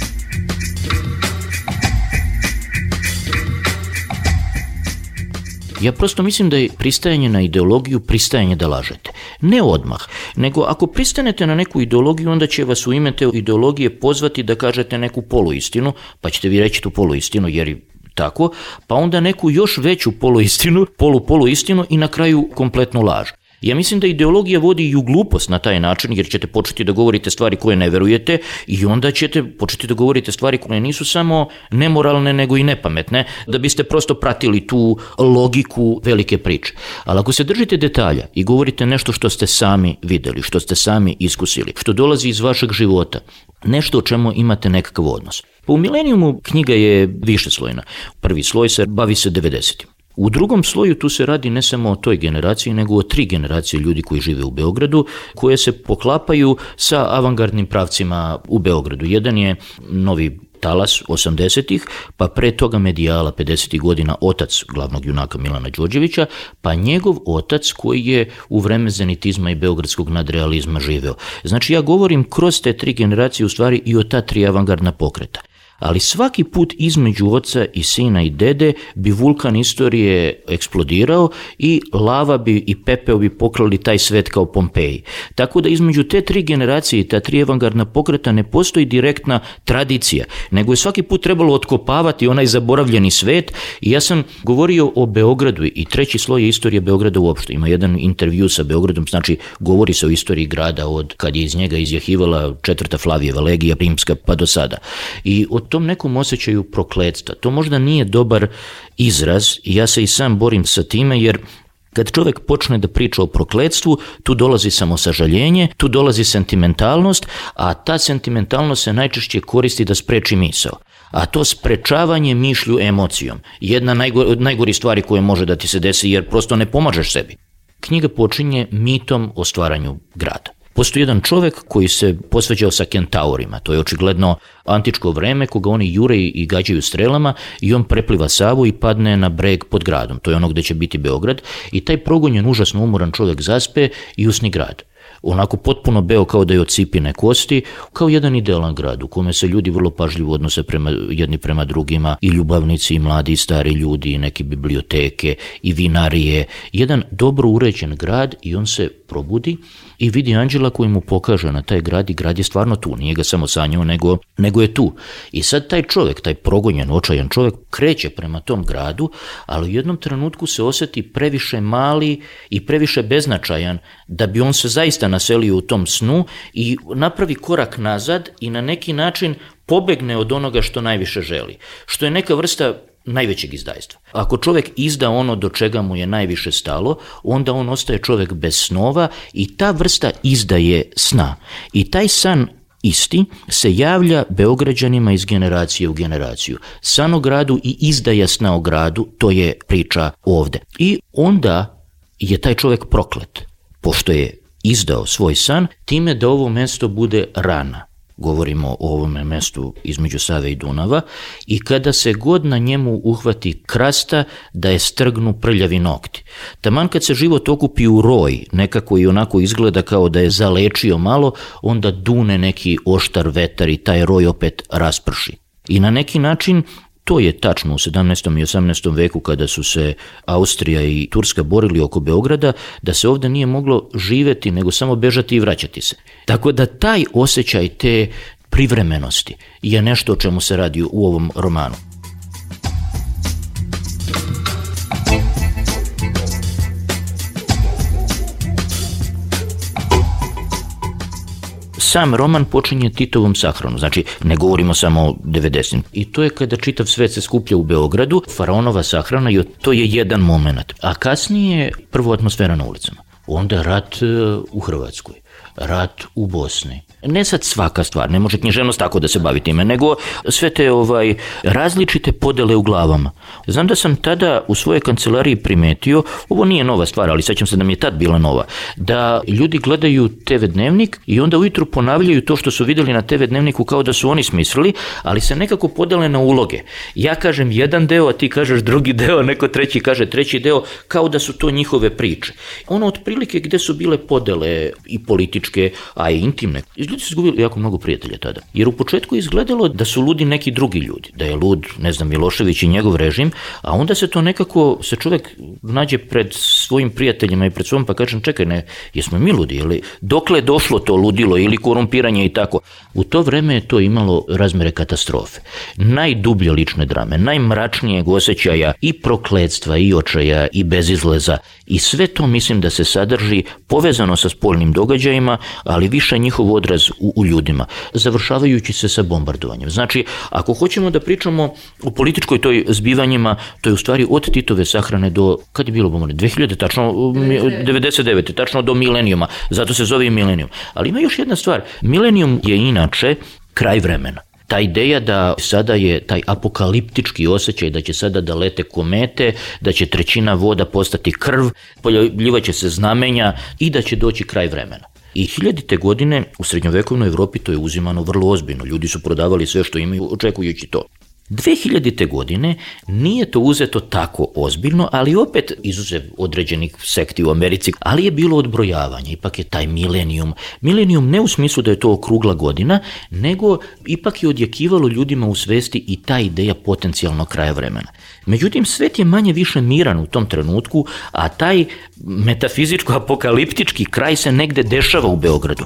Ja prosto mislim da je pristajanje na ideologiju pristajanje da lažete. Ne odmah, nego ako pristanete na neku ideologiju, onda će vas u ime te ideologije pozvati da kažete neku poluistinu, pa ćete vi reći tu poluistinu jer je tako, pa onda neku još veću poluistinu, polu-poluistinu i na kraju kompletnu laž. Ja mislim da ideologija vodi i u glupost na taj način, jer ćete početi da govorite stvari koje ne verujete i onda ćete početi da govorite stvari koje nisu samo nemoralne nego i nepametne, da biste prosto pratili tu logiku velike priče. Ali ako se držite detalja i govorite nešto što ste sami videli, što ste sami iskusili, što dolazi iz vašeg života, nešto o čemu imate nekakav odnos. Pa u Milenijumu knjiga je višeslojna. Prvi sloj se bavi se devedesetim. U drugom sloju tu se radi ne samo o toj generaciji, nego o tri generacije ljudi koji žive u Beogradu, koje se poklapaju sa avangardnim pravcima u Beogradu. Jedan je novi talas osamdesetih, pa pre toga medijala pedesetih godina otac glavnog junaka Milana Đorđevića, pa njegov otac koji je u vreme zenitizma i beogradskog nadrealizma živeo. Znači ja govorim kroz te tri generacije u stvari i o ta tri avangardna pokreta. Ali svaki put između oca i sina i dede bi vulkan istorije eksplodirao i lava bi i pepeo bi poklali taj svet kao Pompeji. Tako da između te tri generacije i ta tri avangardna pokreta ne postoji direktna tradicija, nego je svaki put trebalo otkopavati onaj zaboravljeni svet. I ja sam govorio o Beogradu i treći sloj je istorija Beograda uopšte. Ima jedan intervju sa Beogradom, znači govori se o istoriji grada od kad je iz njega izjahivala četvrta Flavijeva legija rimska pa do sada. I od tom nekom osjećaju prokletstva. To možda nije dobar izraz i ja se i sam borim sa time jer kad čovjek počne da priča o prokletstvu, tu dolazi samosažaljenje, tu dolazi sentimentalnost, a ta sentimentalnost se najčešće koristi da spreči misao. A to sprečavanje mišlju emocijom. Jedna od najgorih stvari koje može da ti se desi jer prosto ne pomažeš sebi. Knjiga počinje mitom o stvaranju grada. Postoji jedan čovjek koji se posveđao sa kentaurima, to je očigledno antičko vreme koga oni jure i gađaju strelama i on prepliva Savu i padne na breg pod gradom, to je ono gdje će biti Beograd i taj progonjen užasno umoran čovjek zaspe i usni grad. Onako potpuno beo kao da je od sipine kosti, kao jedan idealan grad u kome se ljudi vrlo pažljivo odnose prema, jedni prema drugima, i ljubavnici, i mladi, i stari ljudi, i neke biblioteke, i vinarije, jedan dobro uređen grad i on se probudi i vidi anđela koji mu pokaže na taj grad i grad je stvarno tu, nije ga samo sanjao, nego, nego je tu. I sad taj čovjek, taj progonjen, očajan čovjek kreće prema tom gradu, ali u jednom trenutku se osjeti previše mali i previše beznačajan da bi on se zaista naselio u tom snu i napravi korak nazad i na neki način pobegne od onoga što najviše želi, što je neka vrsta najvećeg izdajstva. Ako čovjek izda ono do čega mu je najviše stalo, onda on ostaje čovjek bez snova i ta vrsta izdaje sna. I taj san isti se javlja Beograđanima iz generacije u generaciju. San o gradu i izdaja sna o gradu, to je priča ovdje. I onda je taj čovjek proklet, pošto je izdao svoj san, time da ovo mjesto bude rana. Govorimo o ovome mjestu između Save i Dunava i kada se god na njemu uhvati krasta da je strgnu prljavi nokti. Taman kad se život okupi u roj, nekako i onako izgleda kao da je zalečio malo, onda dune neki oštar vetar i taj roj opet rasprši. I na neki način To je tačno u sedamnaestom i osamnaestom veku kada su se Austrija i Turska borili oko Beograda, da se ovdje nije moglo živjeti nego samo bežati i vraćati se. Tako da taj osjećaj te privremenosti je nešto o čemu se radi u ovom romanu. Sam roman počinje Titovom sahranom, znači ne govorimo samo o devedesetim. I to je kada čitav svet se skuplja u Beogradu, faraonova sahrana, i to je jedan moment. A kasnije prvo atmosfera na ulicama, onda rat u Hrvatskoj, rat u Bosni. Ne sad svaka stvar, ne može književnost tako da se bavi time, nego sve te ovaj, različite podele u glavama. Znam da sam tada u svojoj kancelariji primetio, ovo nije nova stvar, ali sećam se da mi je tad bila nova, da ljudi gledaju te ve dnevnik i onda ujutru ponavljaju to što su vidjeli na te ve dnevniku kao da su oni smislili, ali se nekako podele na uloge. Ja kažem jedan deo, a ti kažeš drugi deo, neko treći kaže treći deo, kao da su to njihove priče. Ono otprilike gde su bile podele i političke, a i intimne. Ljudi su izgubili jako mnogo prijatelja tada. Jer u početku je izgledalo da su ludi neki drugi ljudi, da je lud, ne znam, Milošević i njegov režim, a onda se to nekako, se čovjek nađe pred svojim prijateljima i pred svom, pa kažem, čekaj, ne, jesmo mi ludi, ili dokle je došlo to ludilo ili korumpiranje i tako. U to vreme je to imalo razmere katastrofe. Najdublje lične drame, najmračnijeg osjećaja i prokletstva i očaja i bezizleza i sve to mislim da se sadrži povezano sa spoljnim događajima, ali više njihov odraz u, u ljudima, završavajući se sa bombardovanjem. Znači, ako hoćemo da pričamo o političkoj toj zbivanjima, to je u stvari od Titove sahrane do, kad je bilo bombardovanje? dve hiljade, tačno, devedeset devete. tačno do milenijuma, zato se zove i milenijum. Ali ima još jedna stvar, milenijum je inače kraj vremena. Ta ideja da sada je taj apokaliptički osjećaj da će sada da lete komete, da će trećina voda postati krv, pojavljivaće se znamenja i da će doći kraj vremena. I hiljadite godine u srednjovekovnoj Evropi to je uzimano vrlo ozbiljno. Ljudi su prodavali sve što imaju očekujući to. dve hiljadite godine nije to uzeto tako ozbiljno, ali opet izuzev određenih sekti u Americi, ali je bilo odbrojavanje, ipak je taj milenijum. Milenijum ne u smislu da je to okrugla godina, nego ipak je odjekivalo ljudima u svesti i ta ideja potencijalnog kraja vremena. Međutim, svet je manje više miran u tom trenutku, a taj metafizičko-apokaliptički kraj se negde dešava u Beogradu.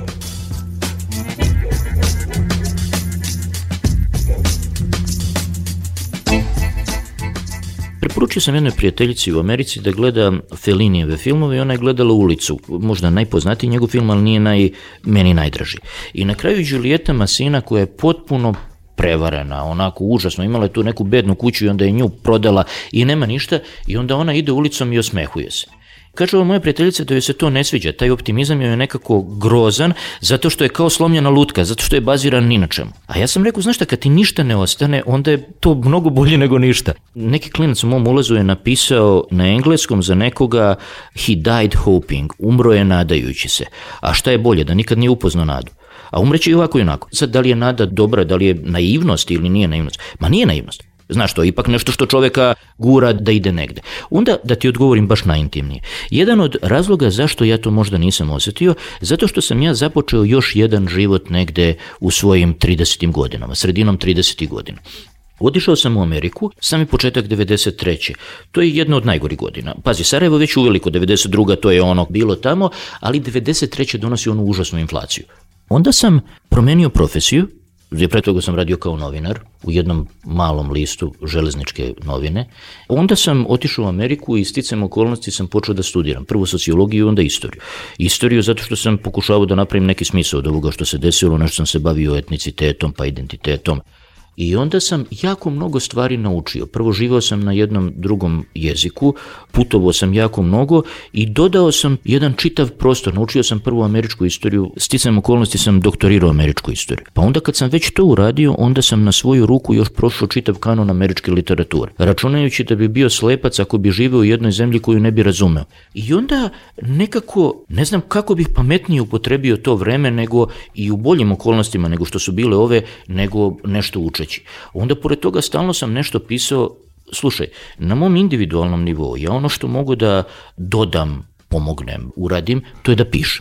Preporučio sam jednoj prijateljici u Americi da gleda Fellinijeve filmove i ona je gledala Ulicu, možda najpoznatiji njegov film, ali nije naj, meni najdraži. I na kraju Julieta Massina, koja je potpuno prevarena, onako užasno, imala je tu neku bednu kuću i onda je nju prodala i nema ništa i onda ona ide ulicom i osmehuje se. Kaže ovo moja prijateljica da joj se to ne sviđa, taj optimizam joj je nekako grozan zato što je kao slomljena lutka, zato što je baziran ni na čemu. A ja sam rekao, znaš šta, kad ti ništa ne ostane, onda je to mnogo bolje nego ništa. Neki klinac u mom ulazu je napisao na engleskom za nekoga he died hoping, umro je nadajući se. A šta je bolje, da nikad nije upoznao nadu? A umreće i ovako i onako. Sad, da li je nada dobra, da li je naivnost ili nije naivnost? Ma nije naivnost. Znaš, to je ipak nešto što čoveka gura da ide negde. Onda da ti odgovorim baš najintimnije. Jedan od razloga zašto ja to možda nisam osjetio, zato što sam ja započeo još jedan život negde u svojim tridesetim godinama, sredinom tridesetih godina. Otišao sam u Ameriku, sami početak devedeset treće. To je jedna od najgorih godina. Pazi, Sarajevo već uveliko, devedeset druga to je ono bilo tamo, ali devedeset treće donosi onu užasnu inflaciju. Onda sam promenio profesiju, pre toga sam radio kao novinar u jednom malom listu, Železničke novine. Onda sam otišao u Ameriku i sticajem okolnosti sam počeo da studiram. Prvo sociologiju, onda istoriju. Istoriju zato što sam pokušavao da napravim neki smisao od ovoga što se desilo, nešto sam se bavio etnicitetom pa identitetom. I onda sam jako mnogo stvari naučio. Prvo živao sam na jednom drugom jeziku, putovao sam jako mnogo i dodao sam jedan čitav prostor. Naučio sam prvu američku istoriju, sticajem okolnosti sam doktorirao američku istoriju. Pa onda kad sam već to uradio, onda sam na svoju ruku još prošao čitav kanon američke literature. Računajući da bi bio slepac ako bi živeo u jednoj zemlji koju ne bi razumeo. I onda nekako, ne znam kako bih pametnije upotrebio to vreme nego i u boljim okolnostima nego što su bile ove, nego nešto učeći. Onda pored toga stalno sam nešto pisao, slušaj, na mom individualnom nivou ja ono što mogu da dodam, pomognem, uradim, to je da pišem.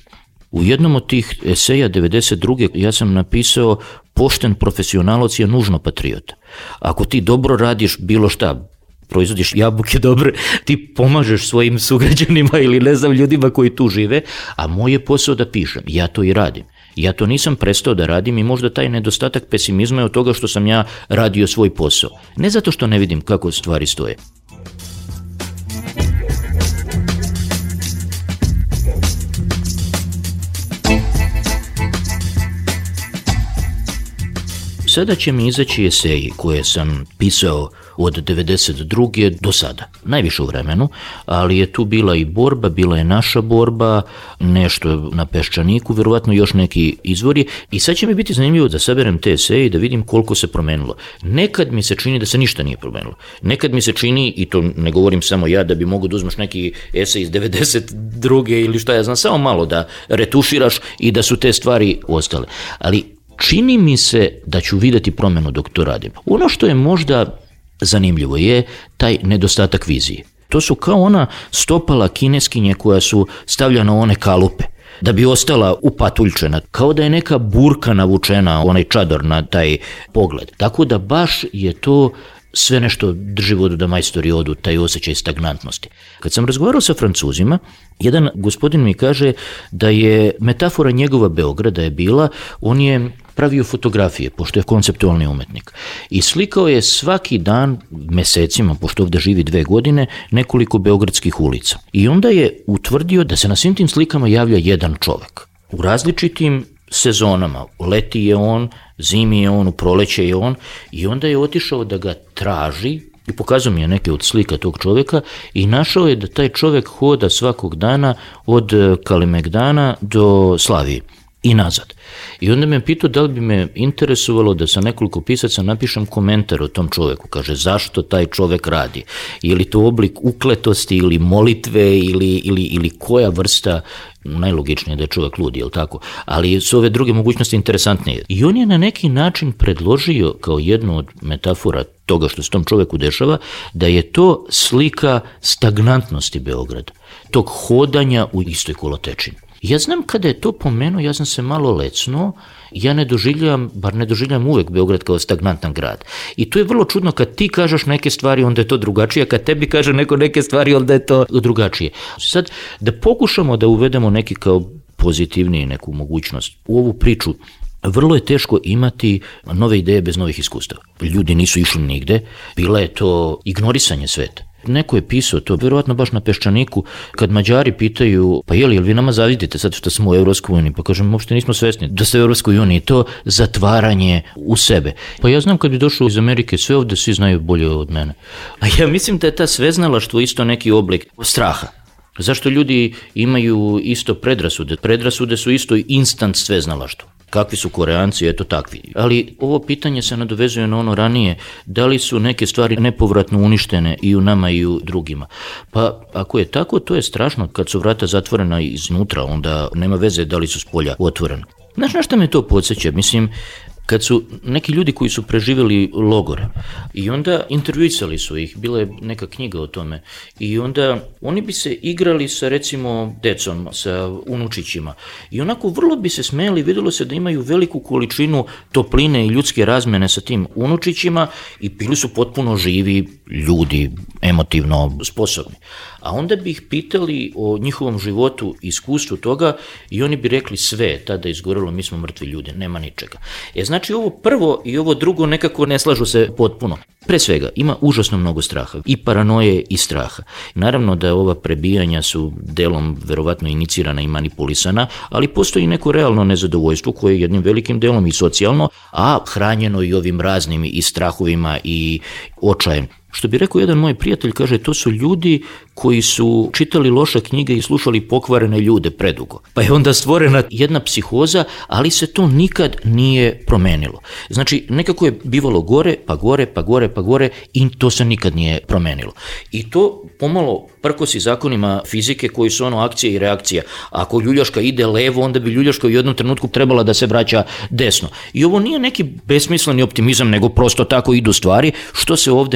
U jednom od tih eseja devedeset druge ja sam napisao pošten profesionalac je nužno patriot. Ako ti dobro radiš bilo šta, proizvodiš jabuke dobre, ti pomažeš svojim sugrađanima ili ne znam ljudima koji tu žive, a moj je posao da pišem, ja to i radim. Ja to nisam prestao da radim i možda taj nedostatak pesimizma je od toga što sam ja radio svoj posao. Ne zato što ne vidim kako stvari stoje. Sada će mi izaći eseji koje sam pisao od devedeset druge do sada, najviše u vremenu, ali je tu bila i borba, bila je naša borba, nešto na Peščaniku, verovatno još neki izvori i sad će mi biti zanimljivo da saberem te eseje i da vidim koliko se promenilo. Nekad mi se čini da se ništa nije promenilo. Nekad mi se čini, i to ne govorim samo ja, da bi mogu da uzmeš neki esej iz devedeset druge ili šta ja znam, samo malo da retuširaš i da su te stvari ostale. Ali čini mi se da ću vidjeti promjenu dok to radim. Ono što je možda zanimljivo je taj nedostatak vizije. To su kao ona stopala kineskinje koja su stavljena u one kalupe, da bi ostala upatuljčena, kao da je neka burka navučena, onaj čador na taj pogled. Tako da baš je to sve nešto drži vodu da majstori odu, taj osjećaj stagnantnosti. Kad sam razgovarao sa Francuzima, jedan gospodin mi kaže da je metafora njegova Beograda je bila, on je pravio fotografije, pošto je konceptualni umetnik. I slikao je svaki dan, mesecima, pošto ovdje živi dve godine, nekoliko beogradskih ulica. I onda je utvrdio da se na svim tim slikama javlja jedan čovjek. U različitim sezonama, u leti je on, zimi je on, u proleće je on, i onda je otišao da ga traži i pokazao mi je neke od slika tog čovjeka i našao je da taj čovjek hoda svakog dana od Kalemegdana do Slavije i nazad. I onda me pitao da li bi me interesovalo da sa nekoliko pisaca napišem komentar o tom čovjeku. Kaže, zašto taj čovjek radi? Je li to oblik ukletosti ili molitve ili, ili, ili koja vrsta, najlogičnije da je čovjek lud, je li tako? Ali su ove druge mogućnosti interesantnije. I on je na neki način predložio kao jednu od metafora toga što se tom čovjeku dešava, da je to slika stagnantnosti Beograda, tog hodanja u istoj kolotečini. Ja znam kada je to pomenuo, ja sam se malo lecnuo, ja ne doživljam, bar ne doživljam uvek Beograd kao stagnantan grad. I to je vrlo čudno, kad ti kažeš neke stvari, onda je to drugačije, a kad tebi kaže neko neke stvari, onda je to drugačije. Sad, da pokušamo da uvedemo neki kao pozitivniji neku mogućnost u ovu priču, vrlo je teško imati nove ideje bez novih iskustava. Ljudi nisu išli nigde, bila je to ignorisanje sveta. Neko je pisao to, vjerovatno baš na Peščaniku, kad Mađari pitaju, pa je li, jel vi nama zavidite sad što smo u Evropskoj uniji? Pa kažem, uopšte nismo svesni da ste u Evropskoj uniji, to zatvaranje u sebe. Pa ja znam kad bi došao iz Amerike, sve ovdje svi znaju bolje od mene. A ja mislim da je ta sveznalaštvo isto neki oblik straha. Zašto ljudi imaju isto predrasude? Predrasude su isto instant sveznalaštvo. Kakvi su Koreanci, eto takvi. Ali ovo pitanje se nadovezuje na ono ranije, da li su neke stvari nepovratno uništene i u nama i u drugima. Pa ako je tako, to je strašno. Kad su vrata zatvorena iznutra, onda nema veze da li su s polja otvorena. Znaš na šta me to podsjeća? Mislim, kad su neki ljudi koji su preživjeli logore i onda intervjuisali su ih, bila je neka knjiga o tome, i onda oni bi se igrali sa recimo decom, sa unučićima i onako vrlo bi se smejali, vidjelo se da imaju veliku količinu topline i ljudske razmene sa tim unučićima i bili su potpuno živi ljudi, emotivno sposobni. A onda bi ih pitali o njihovom životu, iskustvu toga i oni bi rekli sve je tada izgorelo, mi smo mrtvi ljudi, nema ničega. E znači ovo prvo i ovo drugo nekako ne slažu se potpuno. Pre svega ima užasno mnogo straha, i paranoje i straha. Naravno da ova prebijanja su delom verovatno inicirana i manipulisana, ali postoji neko realno nezadovoljstvo koje je jednim velikim delom i socijalno, a hranjeno i ovim raznim i strahovima i očajem. Što bi rekao jedan moj prijatelj, kaže, to su ljudi koji su čitali loše knjige i slušali pokvarene ljude predugo. Pa je onda stvorena jedna psihoza, ali se to nikad nije promenilo. Znači, nekako je bivalo gore, pa gore, pa gore, pa gore i to se nikad nije promenilo. I to pomalo prkosi zakonima fizike koji su ono akcija i reakcija. Ako ljuljaška ide levo, onda bi ljuljaška u jednom trenutku trebala da se vraća desno. I ovo nije neki besmisleni optimizam, nego prosto tako idu stvari, što se ovdje nikad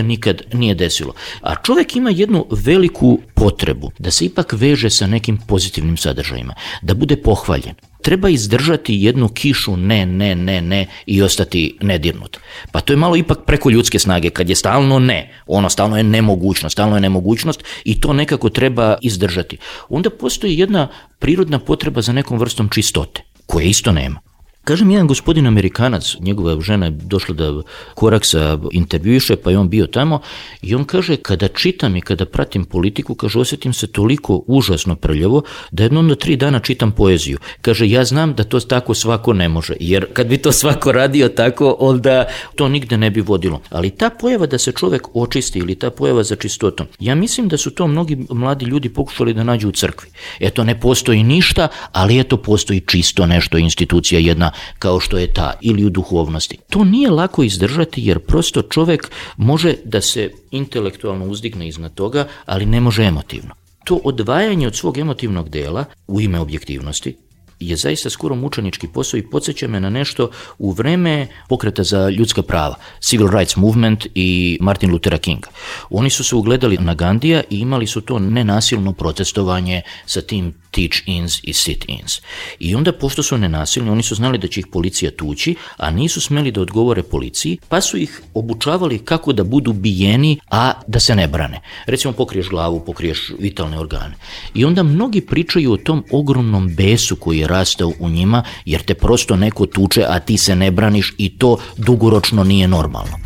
nije desilo. A čovjek ima jednu veliku potrebu da se ipak veže sa nekim pozitivnim sadržajima, da bude pohvaljen. Treba izdržati jednu kišu ne, ne, ne, ne i ostati nedirnut. Pa to je malo ipak preko ljudske snage, kad je stalno ne, ono stalno je nemogućnost, stalno je nemogućnost i to nekako treba izdržati. Onda postoji jedna prirodna potreba za nekom vrstom čistote, koje isto nema. Kažem, jedan gospodin Amerikanac, njegova žena je došla da Koraksa intervjuiše, pa je on bio tamo i on kaže, kada čitam i kada pratim politiku, kaže, osjetim se toliko užasno prljavo da jedno do tri dana čitam poeziju. Kaže, ja znam da to tako svako ne može, jer kad bi to svako radio tako, onda to nigde ne bi vodilo. Ali ta pojava da se čovjek očisti ili ta pojava za čistotom, ja mislim da su to mnogi mladi ljudi pokušali da nađu u crkvi. Eto, ne postoji ništa, ali eto, postoji čisto nešto, institucija jedna kao što je ta, ili u duhovnosti. To nije lako izdržati jer prosto čovjek može da se intelektualno uzdigne iznad toga, ali ne može emotivno. To odvajanje od svog emotivnog dela u ime objektivnosti je zaista skoro mučenički posao i podsjeća me na nešto u vreme pokreta za ljudska prava, Civil Rights Movement i Martin Luthera Kinga. Oni su se ugledali na Gandija i imali su to nenasilno protestovanje sa tim teach-ins i sit-ins. I onda, pošto su nenasilni, oni su znali da će ih policija tući, a nisu smeli da odgovore policiji, pa su ih obučavali kako da budu bijeni, a da se ne brane. Recimo, pokriješ glavu, pokriješ vitalne organe. I onda mnogi pričaju o tom ogromnom besu koji je rastao u njima, jer te prosto neko tuče, a ti se ne braniš i to dugoročno nije normalno.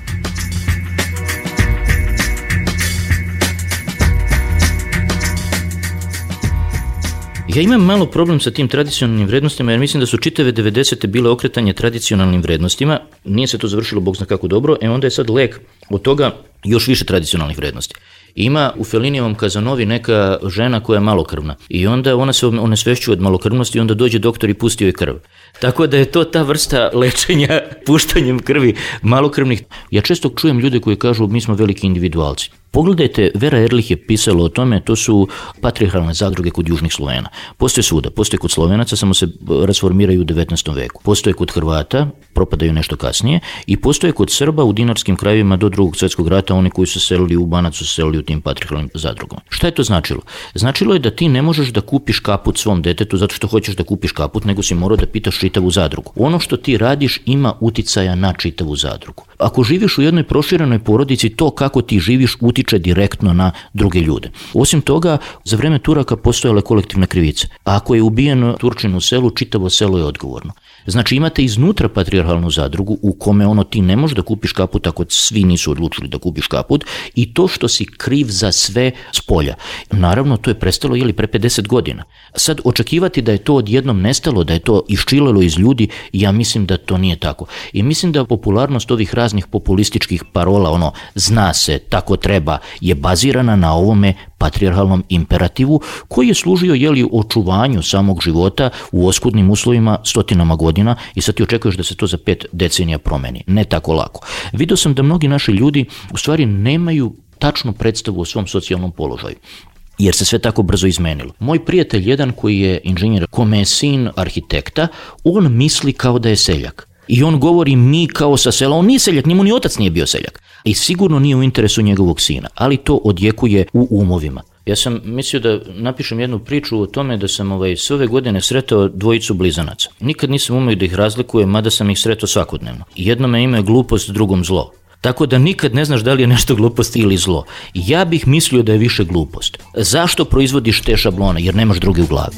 Ja imam malo problem sa tim tradicionalnim vrednostima, jer mislim da su čitave devedesete bile okretanje tradicionalnim vrednostima, nije se to završilo bog zna kako dobro, e onda je sad lek od toga još više tradicionalnih vrednosti. Ima u Felinijevom Kazanovi neka žena koja je malokrvna i onda ona se onesvešćuje od malokrvnosti i onda dođe doktor i pusti joj krv. Tako da je to ta vrsta lečenja puštanjem krvi malokrvnih. Ja često čujem ljude koji kažu mi smo veliki individualci. Pogledajte, Vera Erlich je pisala o tome, to su patrijarhalne zadruge kod južnih Slovena. Postoje svuda, postoje kod Slovenaca, samo se rasformiraju u devetnaestom veku. Postoje kod Hrvata, propadaju nešto kasnije, i postoje kod Srba u dinarskim krajevima do drugog svjetskog rata, oni koji su selili u Banac su selili u tim patrijarhalnim zadrugama. Šta je to značilo? Značilo je da ti ne možeš da kupiš kaput svom detetu zato što hoćeš da kupiš kaput, nego si morao da pitaš čitavu zadrugu. Ono što ti radiš ima uticaja na čitavu zadrugu. Ako živiš u jednoj proširenoj porodici, to kako ti živiš utiče direktno na druge ljude. Osim toga, za vreme Turaka postojale kolektivne krivice. A ako je ubijeno Turčin u selu, čitavo selo je odgovorno. Znači imate iznutra patrijarhalnu zadrugu u kome ono ti ne možeš da kupiš kaput ako svi nisu odlučili da kupiš kaput i to što si kriv za sve s polja. Naravno, to je prestalo jeli pre pedeset godina. Sad očekivati da je to odjednom nestalo, da je to iščilelo iz ljudi, ja mislim da to nije tako. I mislim da popularnost ovih raznih populističkih parola, ono zna se, tako treba, je bazirana na ovome patrijarhalnom imperativu koji je služio jeli očuvanju samog života u oskudnim uslovima stotinama godina i sad ti očekuješ da se to za pet decenija promeni. Ne tako lako. Vidio sam da mnogi naši ljudi u stvari nemaju tačnu predstavu o svom socijalnom položaju, jer se sve tako brzo izmenilo. Moj prijatelj jedan koji je inženjer, kome je sin arhitekta, on misli kao da je seljak. I on govori mi kao sa sela, on nije seljak, njemu ni otac nije bio seljak. I sigurno nije u interesu njegovog sina, ali to odjekuje u umovima. Ja sam mislio da napišem jednu priču o tome da sam ovaj, sve ove godine sretao dvojicu blizanaca. Nikad nisam umeo da ih razlikujem, mada sam ih sretao svakodnevno. Jednome ime je glupost, drugom zlo. Tako da nikad ne znaš da li je nešto glupost ili zlo. Ja bih mislio da je više glupost. Zašto proizvodiš te šablone? Jer nemaš druge u glavi.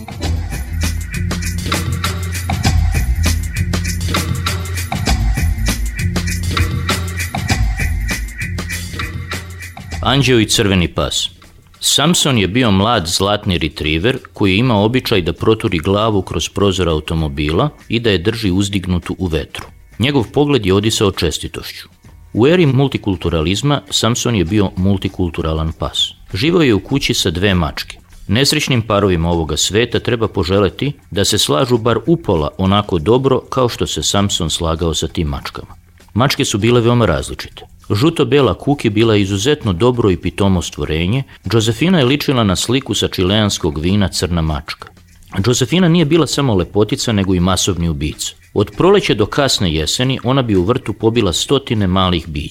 Anđeo i crveni pas. Samson je bio mlad zlatni retriever koji je imao običaj da proturi glavu kroz prozor automobila i da je drži uzdignutu u vetru. Njegov pogled je odisao čestitošću. U eri multikulturalizma Samson je bio multikulturalan pas. Živao je u kući sa dve mačke. Nesrećnim parovima ovoga sveta treba poželeti da se slažu bar upola onako dobro kao što se Samson slagao sa tim mačkama. Mačke su bile veoma različite. Žuto-bela Kuki bila je izuzetno dobro i pitomo stvorenje, Josefina je ličila na sliku sa čileanskog vina Crna mačka. Josefina nije bila samo lepotica, nego i masovni ubica. Od proleća do kasne jeseni ona bi u vrtu pobila stotine malih bića.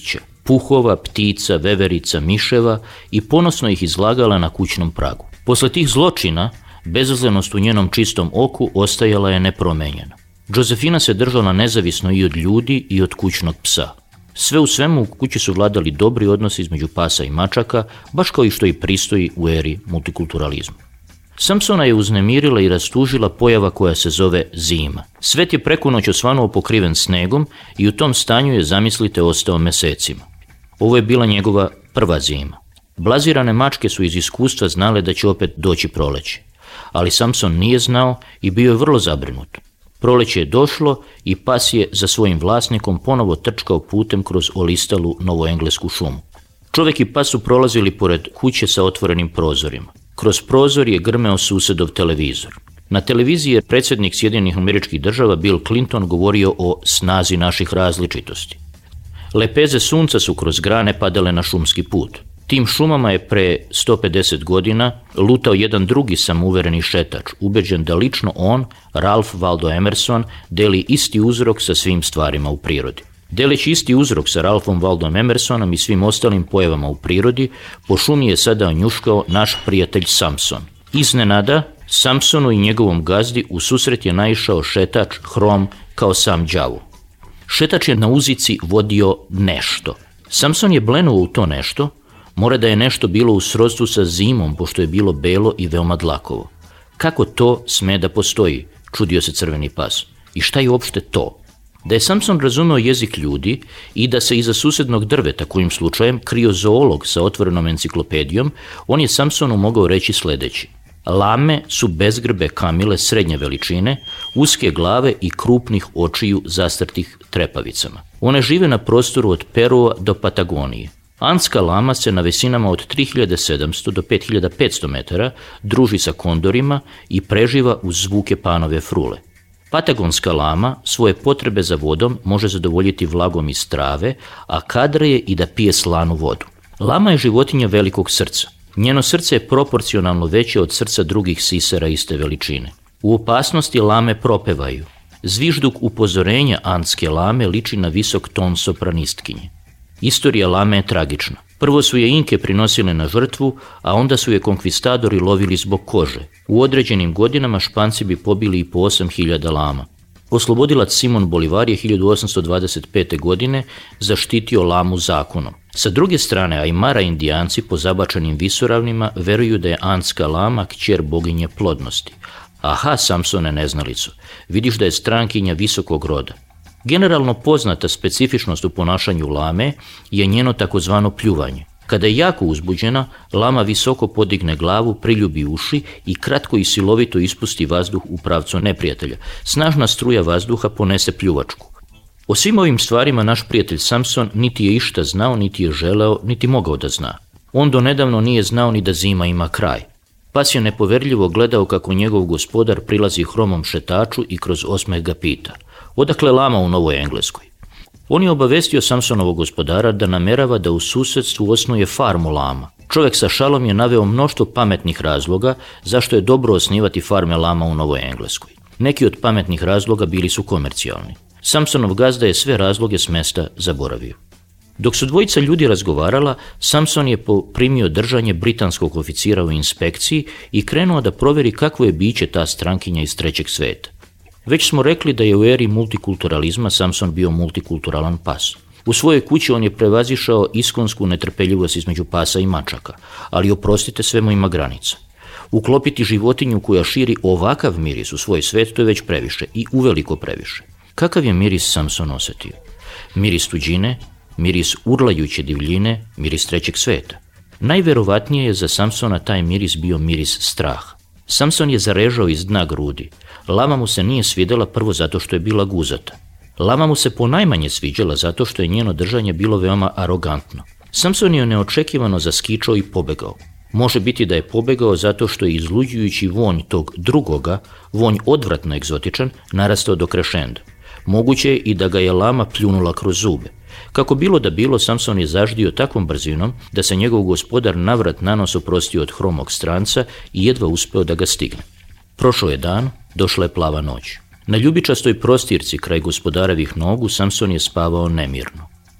puhova, ptica, veverica, miševa i ponosno ih izlagala na kućnom pragu. Posle tih zločina, bezazlenost u njenom čistom oku ostajala je nepromenjena. Josefina se držala nezavisno i od ljudi i od kućnog psa. Sve u svemu u kući su vladali dobri odnosi između pasa i mačaka, baš kao i što i pristoji u eri multikulturalizma. Samsona je uznemirila i rastužila pojava koja se zove zima. Svet je preko noć osvanuo pokriven snegom i u tom stanju je, zamislite, ostao mesecima. Ovo je bila njegova prva zima. Blazirane mačke su iz iskustva znale da će opet doći proleće. Ali Samson nije znao i bio je vrlo zabrinut. Proleće je došlo i pas je za svojim vlasnikom ponovo trčkao putem kroz olistalu novoenglesku šumu. Čovjek i pas su prolazili pored kuće sa otvorenim prozorima. Kroz prozor je grmeo susedov televizor. Na televiziji je predsjednik Sjedinjenih Američkih Država Bill Clinton govorio o snazi naših različitosti. Lepeze sunca su kroz grane padale na šumski put. Tim šumama je pre sto pedeset godina lutao jedan drugi samouvereni šetač, ubeđen da lično on, Ralph Waldo Emerson, deli isti uzrok sa svim stvarima u prirodi. Deleći isti uzrok sa Ralphom Waldom Emersonom i svim ostalim pojavama u prirodi, po šumi je sada onjuškao naš prijatelj Samson. Iznenada, Samsonu i njegovom gazdi u susret je naišao šetač hrom kao sam đavo. Šetač je na uzici vodio nešto. Samson je blenuo u to nešto, mora da je nešto bilo u srodstvu sa zimom, pošto je bilo belo i veoma dlakovo. Kako to sme da postoji, čudio se crveni pas. I šta je uopšte to? Da je Samson razumeo jezik ljudi i da se iza susednog drveta, kojim slučajem, krio zoolog sa otvorenom enciklopedijom, on je Samsonu mogao reći sledeći. Lame su bezgrbe kamile srednje veličine, uske glave i krupnih očiju zastrtih trepavicama. One žive na prostoru od Perua do Patagonije. Andska lama se na visinama od tri hiljade sedamsto do pet hiljada petsto metara druži sa kondorima i preživa uz zvuke panove frule. Patagonska lama svoje potrebe za vodom može zadovoljiti vlagom iz trave, a kadra je i da pije slanu vodu. Lama je životinja velikog srca. Njeno srce je proporcionalno veće od srca drugih sisara iste veličine. U opasnosti lame propevaju. Zvižduk upozorenja andske lame liči na visok ton sopranistkinje. Istorija lame je tragična. Prvo su je Inke prinosile na žrtvu, a onda su je konkvistadori lovili zbog kože. U određenim godinama Španci bi pobili i po osam hiljada lama. Oslobodilac Simon Bolivar je hiljadu osamsto dvadeset pete. godine zaštitio lamu zakonom. Sa druge strane, Ajmara Indijanci po zabačenim visoravnima veruju da je andska lama kćer boginje plodnosti. Aha, Samsone neznalico, vidiš da je strankinja visokog roda. Generalno poznata specifičnost u ponašanju lame je njeno takozvano pljuvanje. Kada je jako uzbuđena, lama visoko podigne glavu, priljubi uši i kratko i silovito ispusti vazduh u pravcu neprijatelja. Snažna struja vazduha ponese pljuvačku. O svim ovim stvarima naš prijatelj Samson niti je išta znao, niti je želeo, niti mogao da zna. On do nedavno nije znao ni da zima ima kraj. Pas je nepoverljivo gledao kako njegov gospodar prilazi hromom šetaču i kroz osmeh ga pita. Odakle lama u Novoj Engleskoj? On je obavestio Samsonovog gospodara da namerava da u susedstvu osnuje farmu lama. Čovjek sa šalom je naveo mnoštvo pametnih razloga zašto je dobro osnivati farme lama u Novoj Engleskoj. Neki od pametnih razloga bili su komercijalni. Samsonov gazda je sve razloge s mesta zaboravio. Dok su dvojica ljudi razgovarala, Samson je poprimio držanje britanskog oficira u inspekciji i krenuo da proveri kakvo je biće ta strankinja iz trećeg sveta. Već smo rekli da je u eri multikulturalizma Samson bio multikulturalan pas. U svojoj kući on je prevazišao iskonsku netrpeljivost između pasa i mačaka, ali oprostite, svemu ima granica. Uklopiti životinju koja širi ovakav miris u svoj svet, to je već previše i uveliko previše. Kakav je miris Samson osetio? Miris tuđine, miris urlajuće divljine, miris trećeg sveta. Najverovatnije je za Samsona taj miris bio miris straha. Samson je zarežao iz dna grudi. Lama mu se nije svidjela prvo zato što je bila guzata. Lama mu se ponajmanje sviđala zato što je njeno držanje bilo veoma arogantno. Samson je neočekivano zaskičao i pobegao. Može biti da je pobegao zato što je izluđujući vonj tog drugoga, vonj odvratno egzotičan, narastao do krešenda. Moguće je i da ga je lama pljunula kroz zube. Kako bilo da bilo, Samson je zaždio takvom brzinom da se njegov gospodar navrat nanos oprostio od hromog stranca i jedva uspeo da ga stigne. Prošao je dan, došla je plava noć. Na ljubičastoj prostirci kraj gospodarevih nogu Samson je spavao nemirno.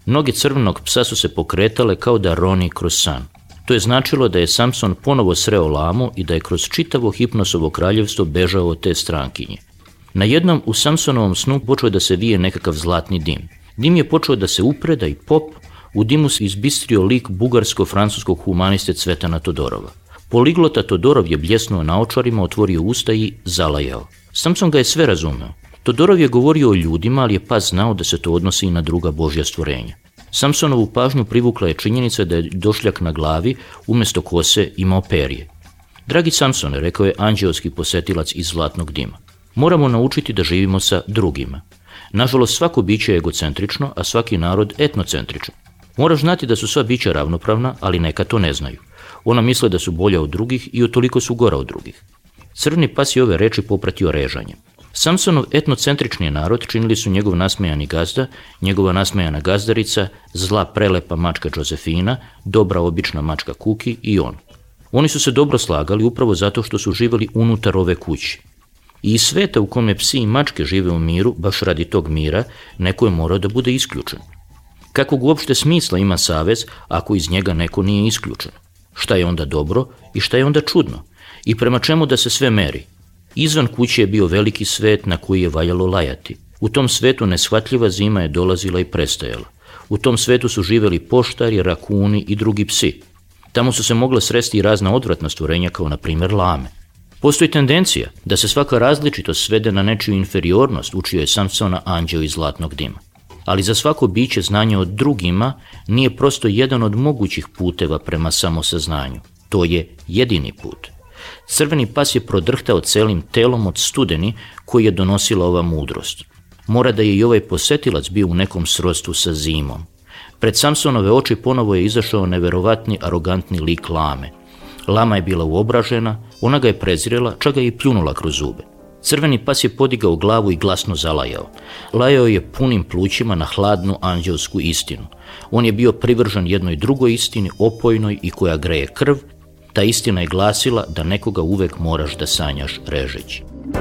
Noge crvenog psa su se pokretale kao da roni kroz san. To je značilo da je Samson ponovo sreo lamu i da je kroz čitavo Hipnosovo kraljevstvo bežao od te strankinje. Na jednom u Samsonovom snu počeo da se vije nekakav zlatni dim. Dim je počeo da se upreda i pop, u dimu se izbistrio lik bugarsko-francuskog humaniste Cvetana Todorova. Poliglota Todorov je bljesnuo naočarima, otvorio usta i zalajao. Samson ga je sve razumeo. Todorov je govorio o ljudima, ali je pas znao da se to odnosi i na druga božja stvorenja. Samsonovu pažnju privukla je činjenica da je došljak na glavi umjesto kose imao perje. Dragi Samsone, rekao je anđeoski posetilac iz zlatnog dima, moramo naučiti da živimo sa drugima. Nažalost, svako biće je egocentrično, a svaki narod etnocentričan. Moraš znati da su sva bića ravnopravna, ali neka to ne znaju. Ona misle da su bolja od drugih i utoliko su gora od drugih. Crveni pas je ove reči popratio režanjem. Samsonov etnocentrični narod činili su njegov nasmejani gazda, njegova nasmejana gazdarica, zla prelepa mačka Josefina, dobra obična mačka Kuki i on. Oni su se dobro slagali upravo zato što su živjeli unutar ove kući. I iz sveta u kome psi i mačke žive u miru, baš radi tog mira, neko je morao da bude isključen. Kakvog uopšte smisla ima savez ako iz njega neko nije isključen? Šta je onda dobro i šta je onda čudno? I prema čemu da se sve meri? Izvan kuće je bio veliki svet na koji je valjalo lajati. U tom svetu neshvatljiva zima je dolazila i prestajala. U tom svetu su živjeli poštari, rakuni i drugi psi. Tamo su se mogle sresti i razna odvratna stvorenja kao na primjer lame. Postoji tendencija da se svaka različitost svede na nečiju inferiornost, učio je Samsona anđeo iz zlatnog dima. Ali za svako biće znanje o drugima nije prosto jedan od mogućih puteva prema samosaznanju. To je jedini put. Crveni pas je prodrhtao celim telom od studeni koji je donosila ova mudrost. Mora da je i ovaj posetilac bio u nekom srodstvu sa zimom. Pred Samsonove oči ponovo je izašao neverovatni, arogantni lik lame. Lama je bila uobražena, ona ga je prezirela, čak ga je i pljunula kroz zube. Crveni pas je podigao glavu i glasno zalajao. Lajao je punim plućima na hladnu anđelsku istinu. On je bio privržen jednoj drugoj istini, opojnoj i koja greje krv. Ta istina je glasila da nekoga uvek moraš da sanjaš režeći.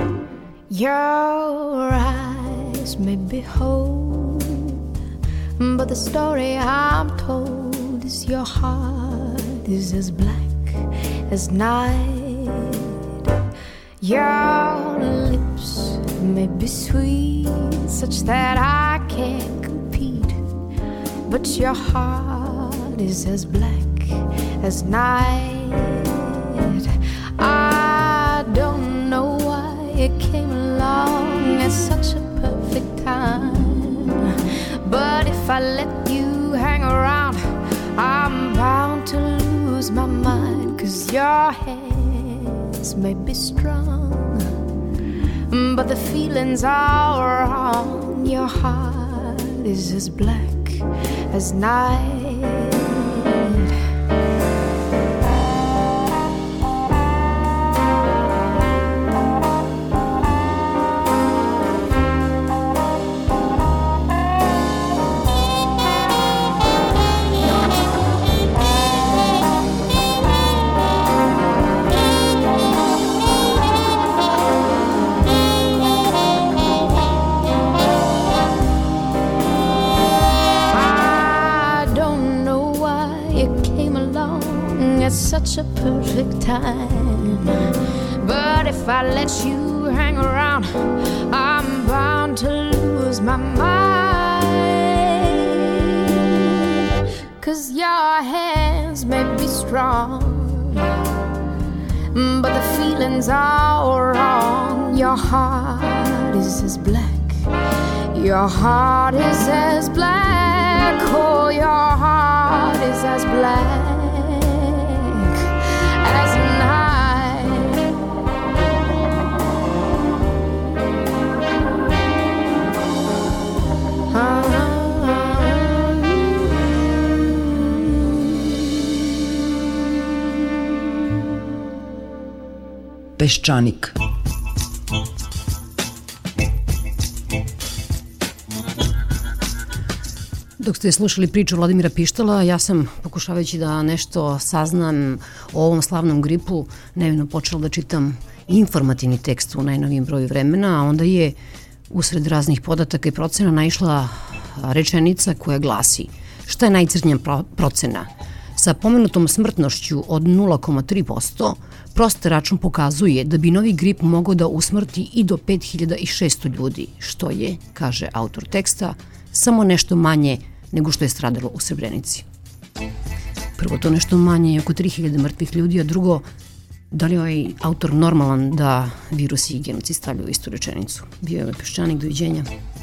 Your eyes may be whole, but the story I'm told is your heart is as black as night. Your lips may be sweet, such that I can't compete, but your heart is as black as night. I don't know why it came along at such a perfect time, but if I let you hang around, I'm bound to lose my mind, 'cause your hands may be strong, but the feelings are wrong. Your heart is as black as night. Such a perfect time, but if I let you hang around, I'm bound to lose my mind, 'cause your hands may be strong, but the feelings are wrong. Your heart is as black, your heart is as black, oh, your heart is as black as night. Peščanik. Dok ste slušali priču Vladimira Pištala, ja sam, pokušavajući da nešto saznam o ovom slavnom gripu, nevino počela da čitam informativni tekst u najnovijem broju Vremena, a onda je usred raznih podataka i procena naišla rečenica koja glasi: šta je najcrnja procena? Sa pomenutom smrtnošću od nula zarez tri posto, prost račun pokazuje da bi novi grip mogao da usmrti i do pet hiljada šesto ljudi, što je, kaže autor teksta, samo nešto manje nego što je stradalo u Srebrenici. Prvo, to nešto manje je oko tri hiljade mrtvih ljudi, a drugo, da li je ovaj autor normalan da virus i genocid stavljaju u istu rečenicu? Bio je Peščanik, doviđenja.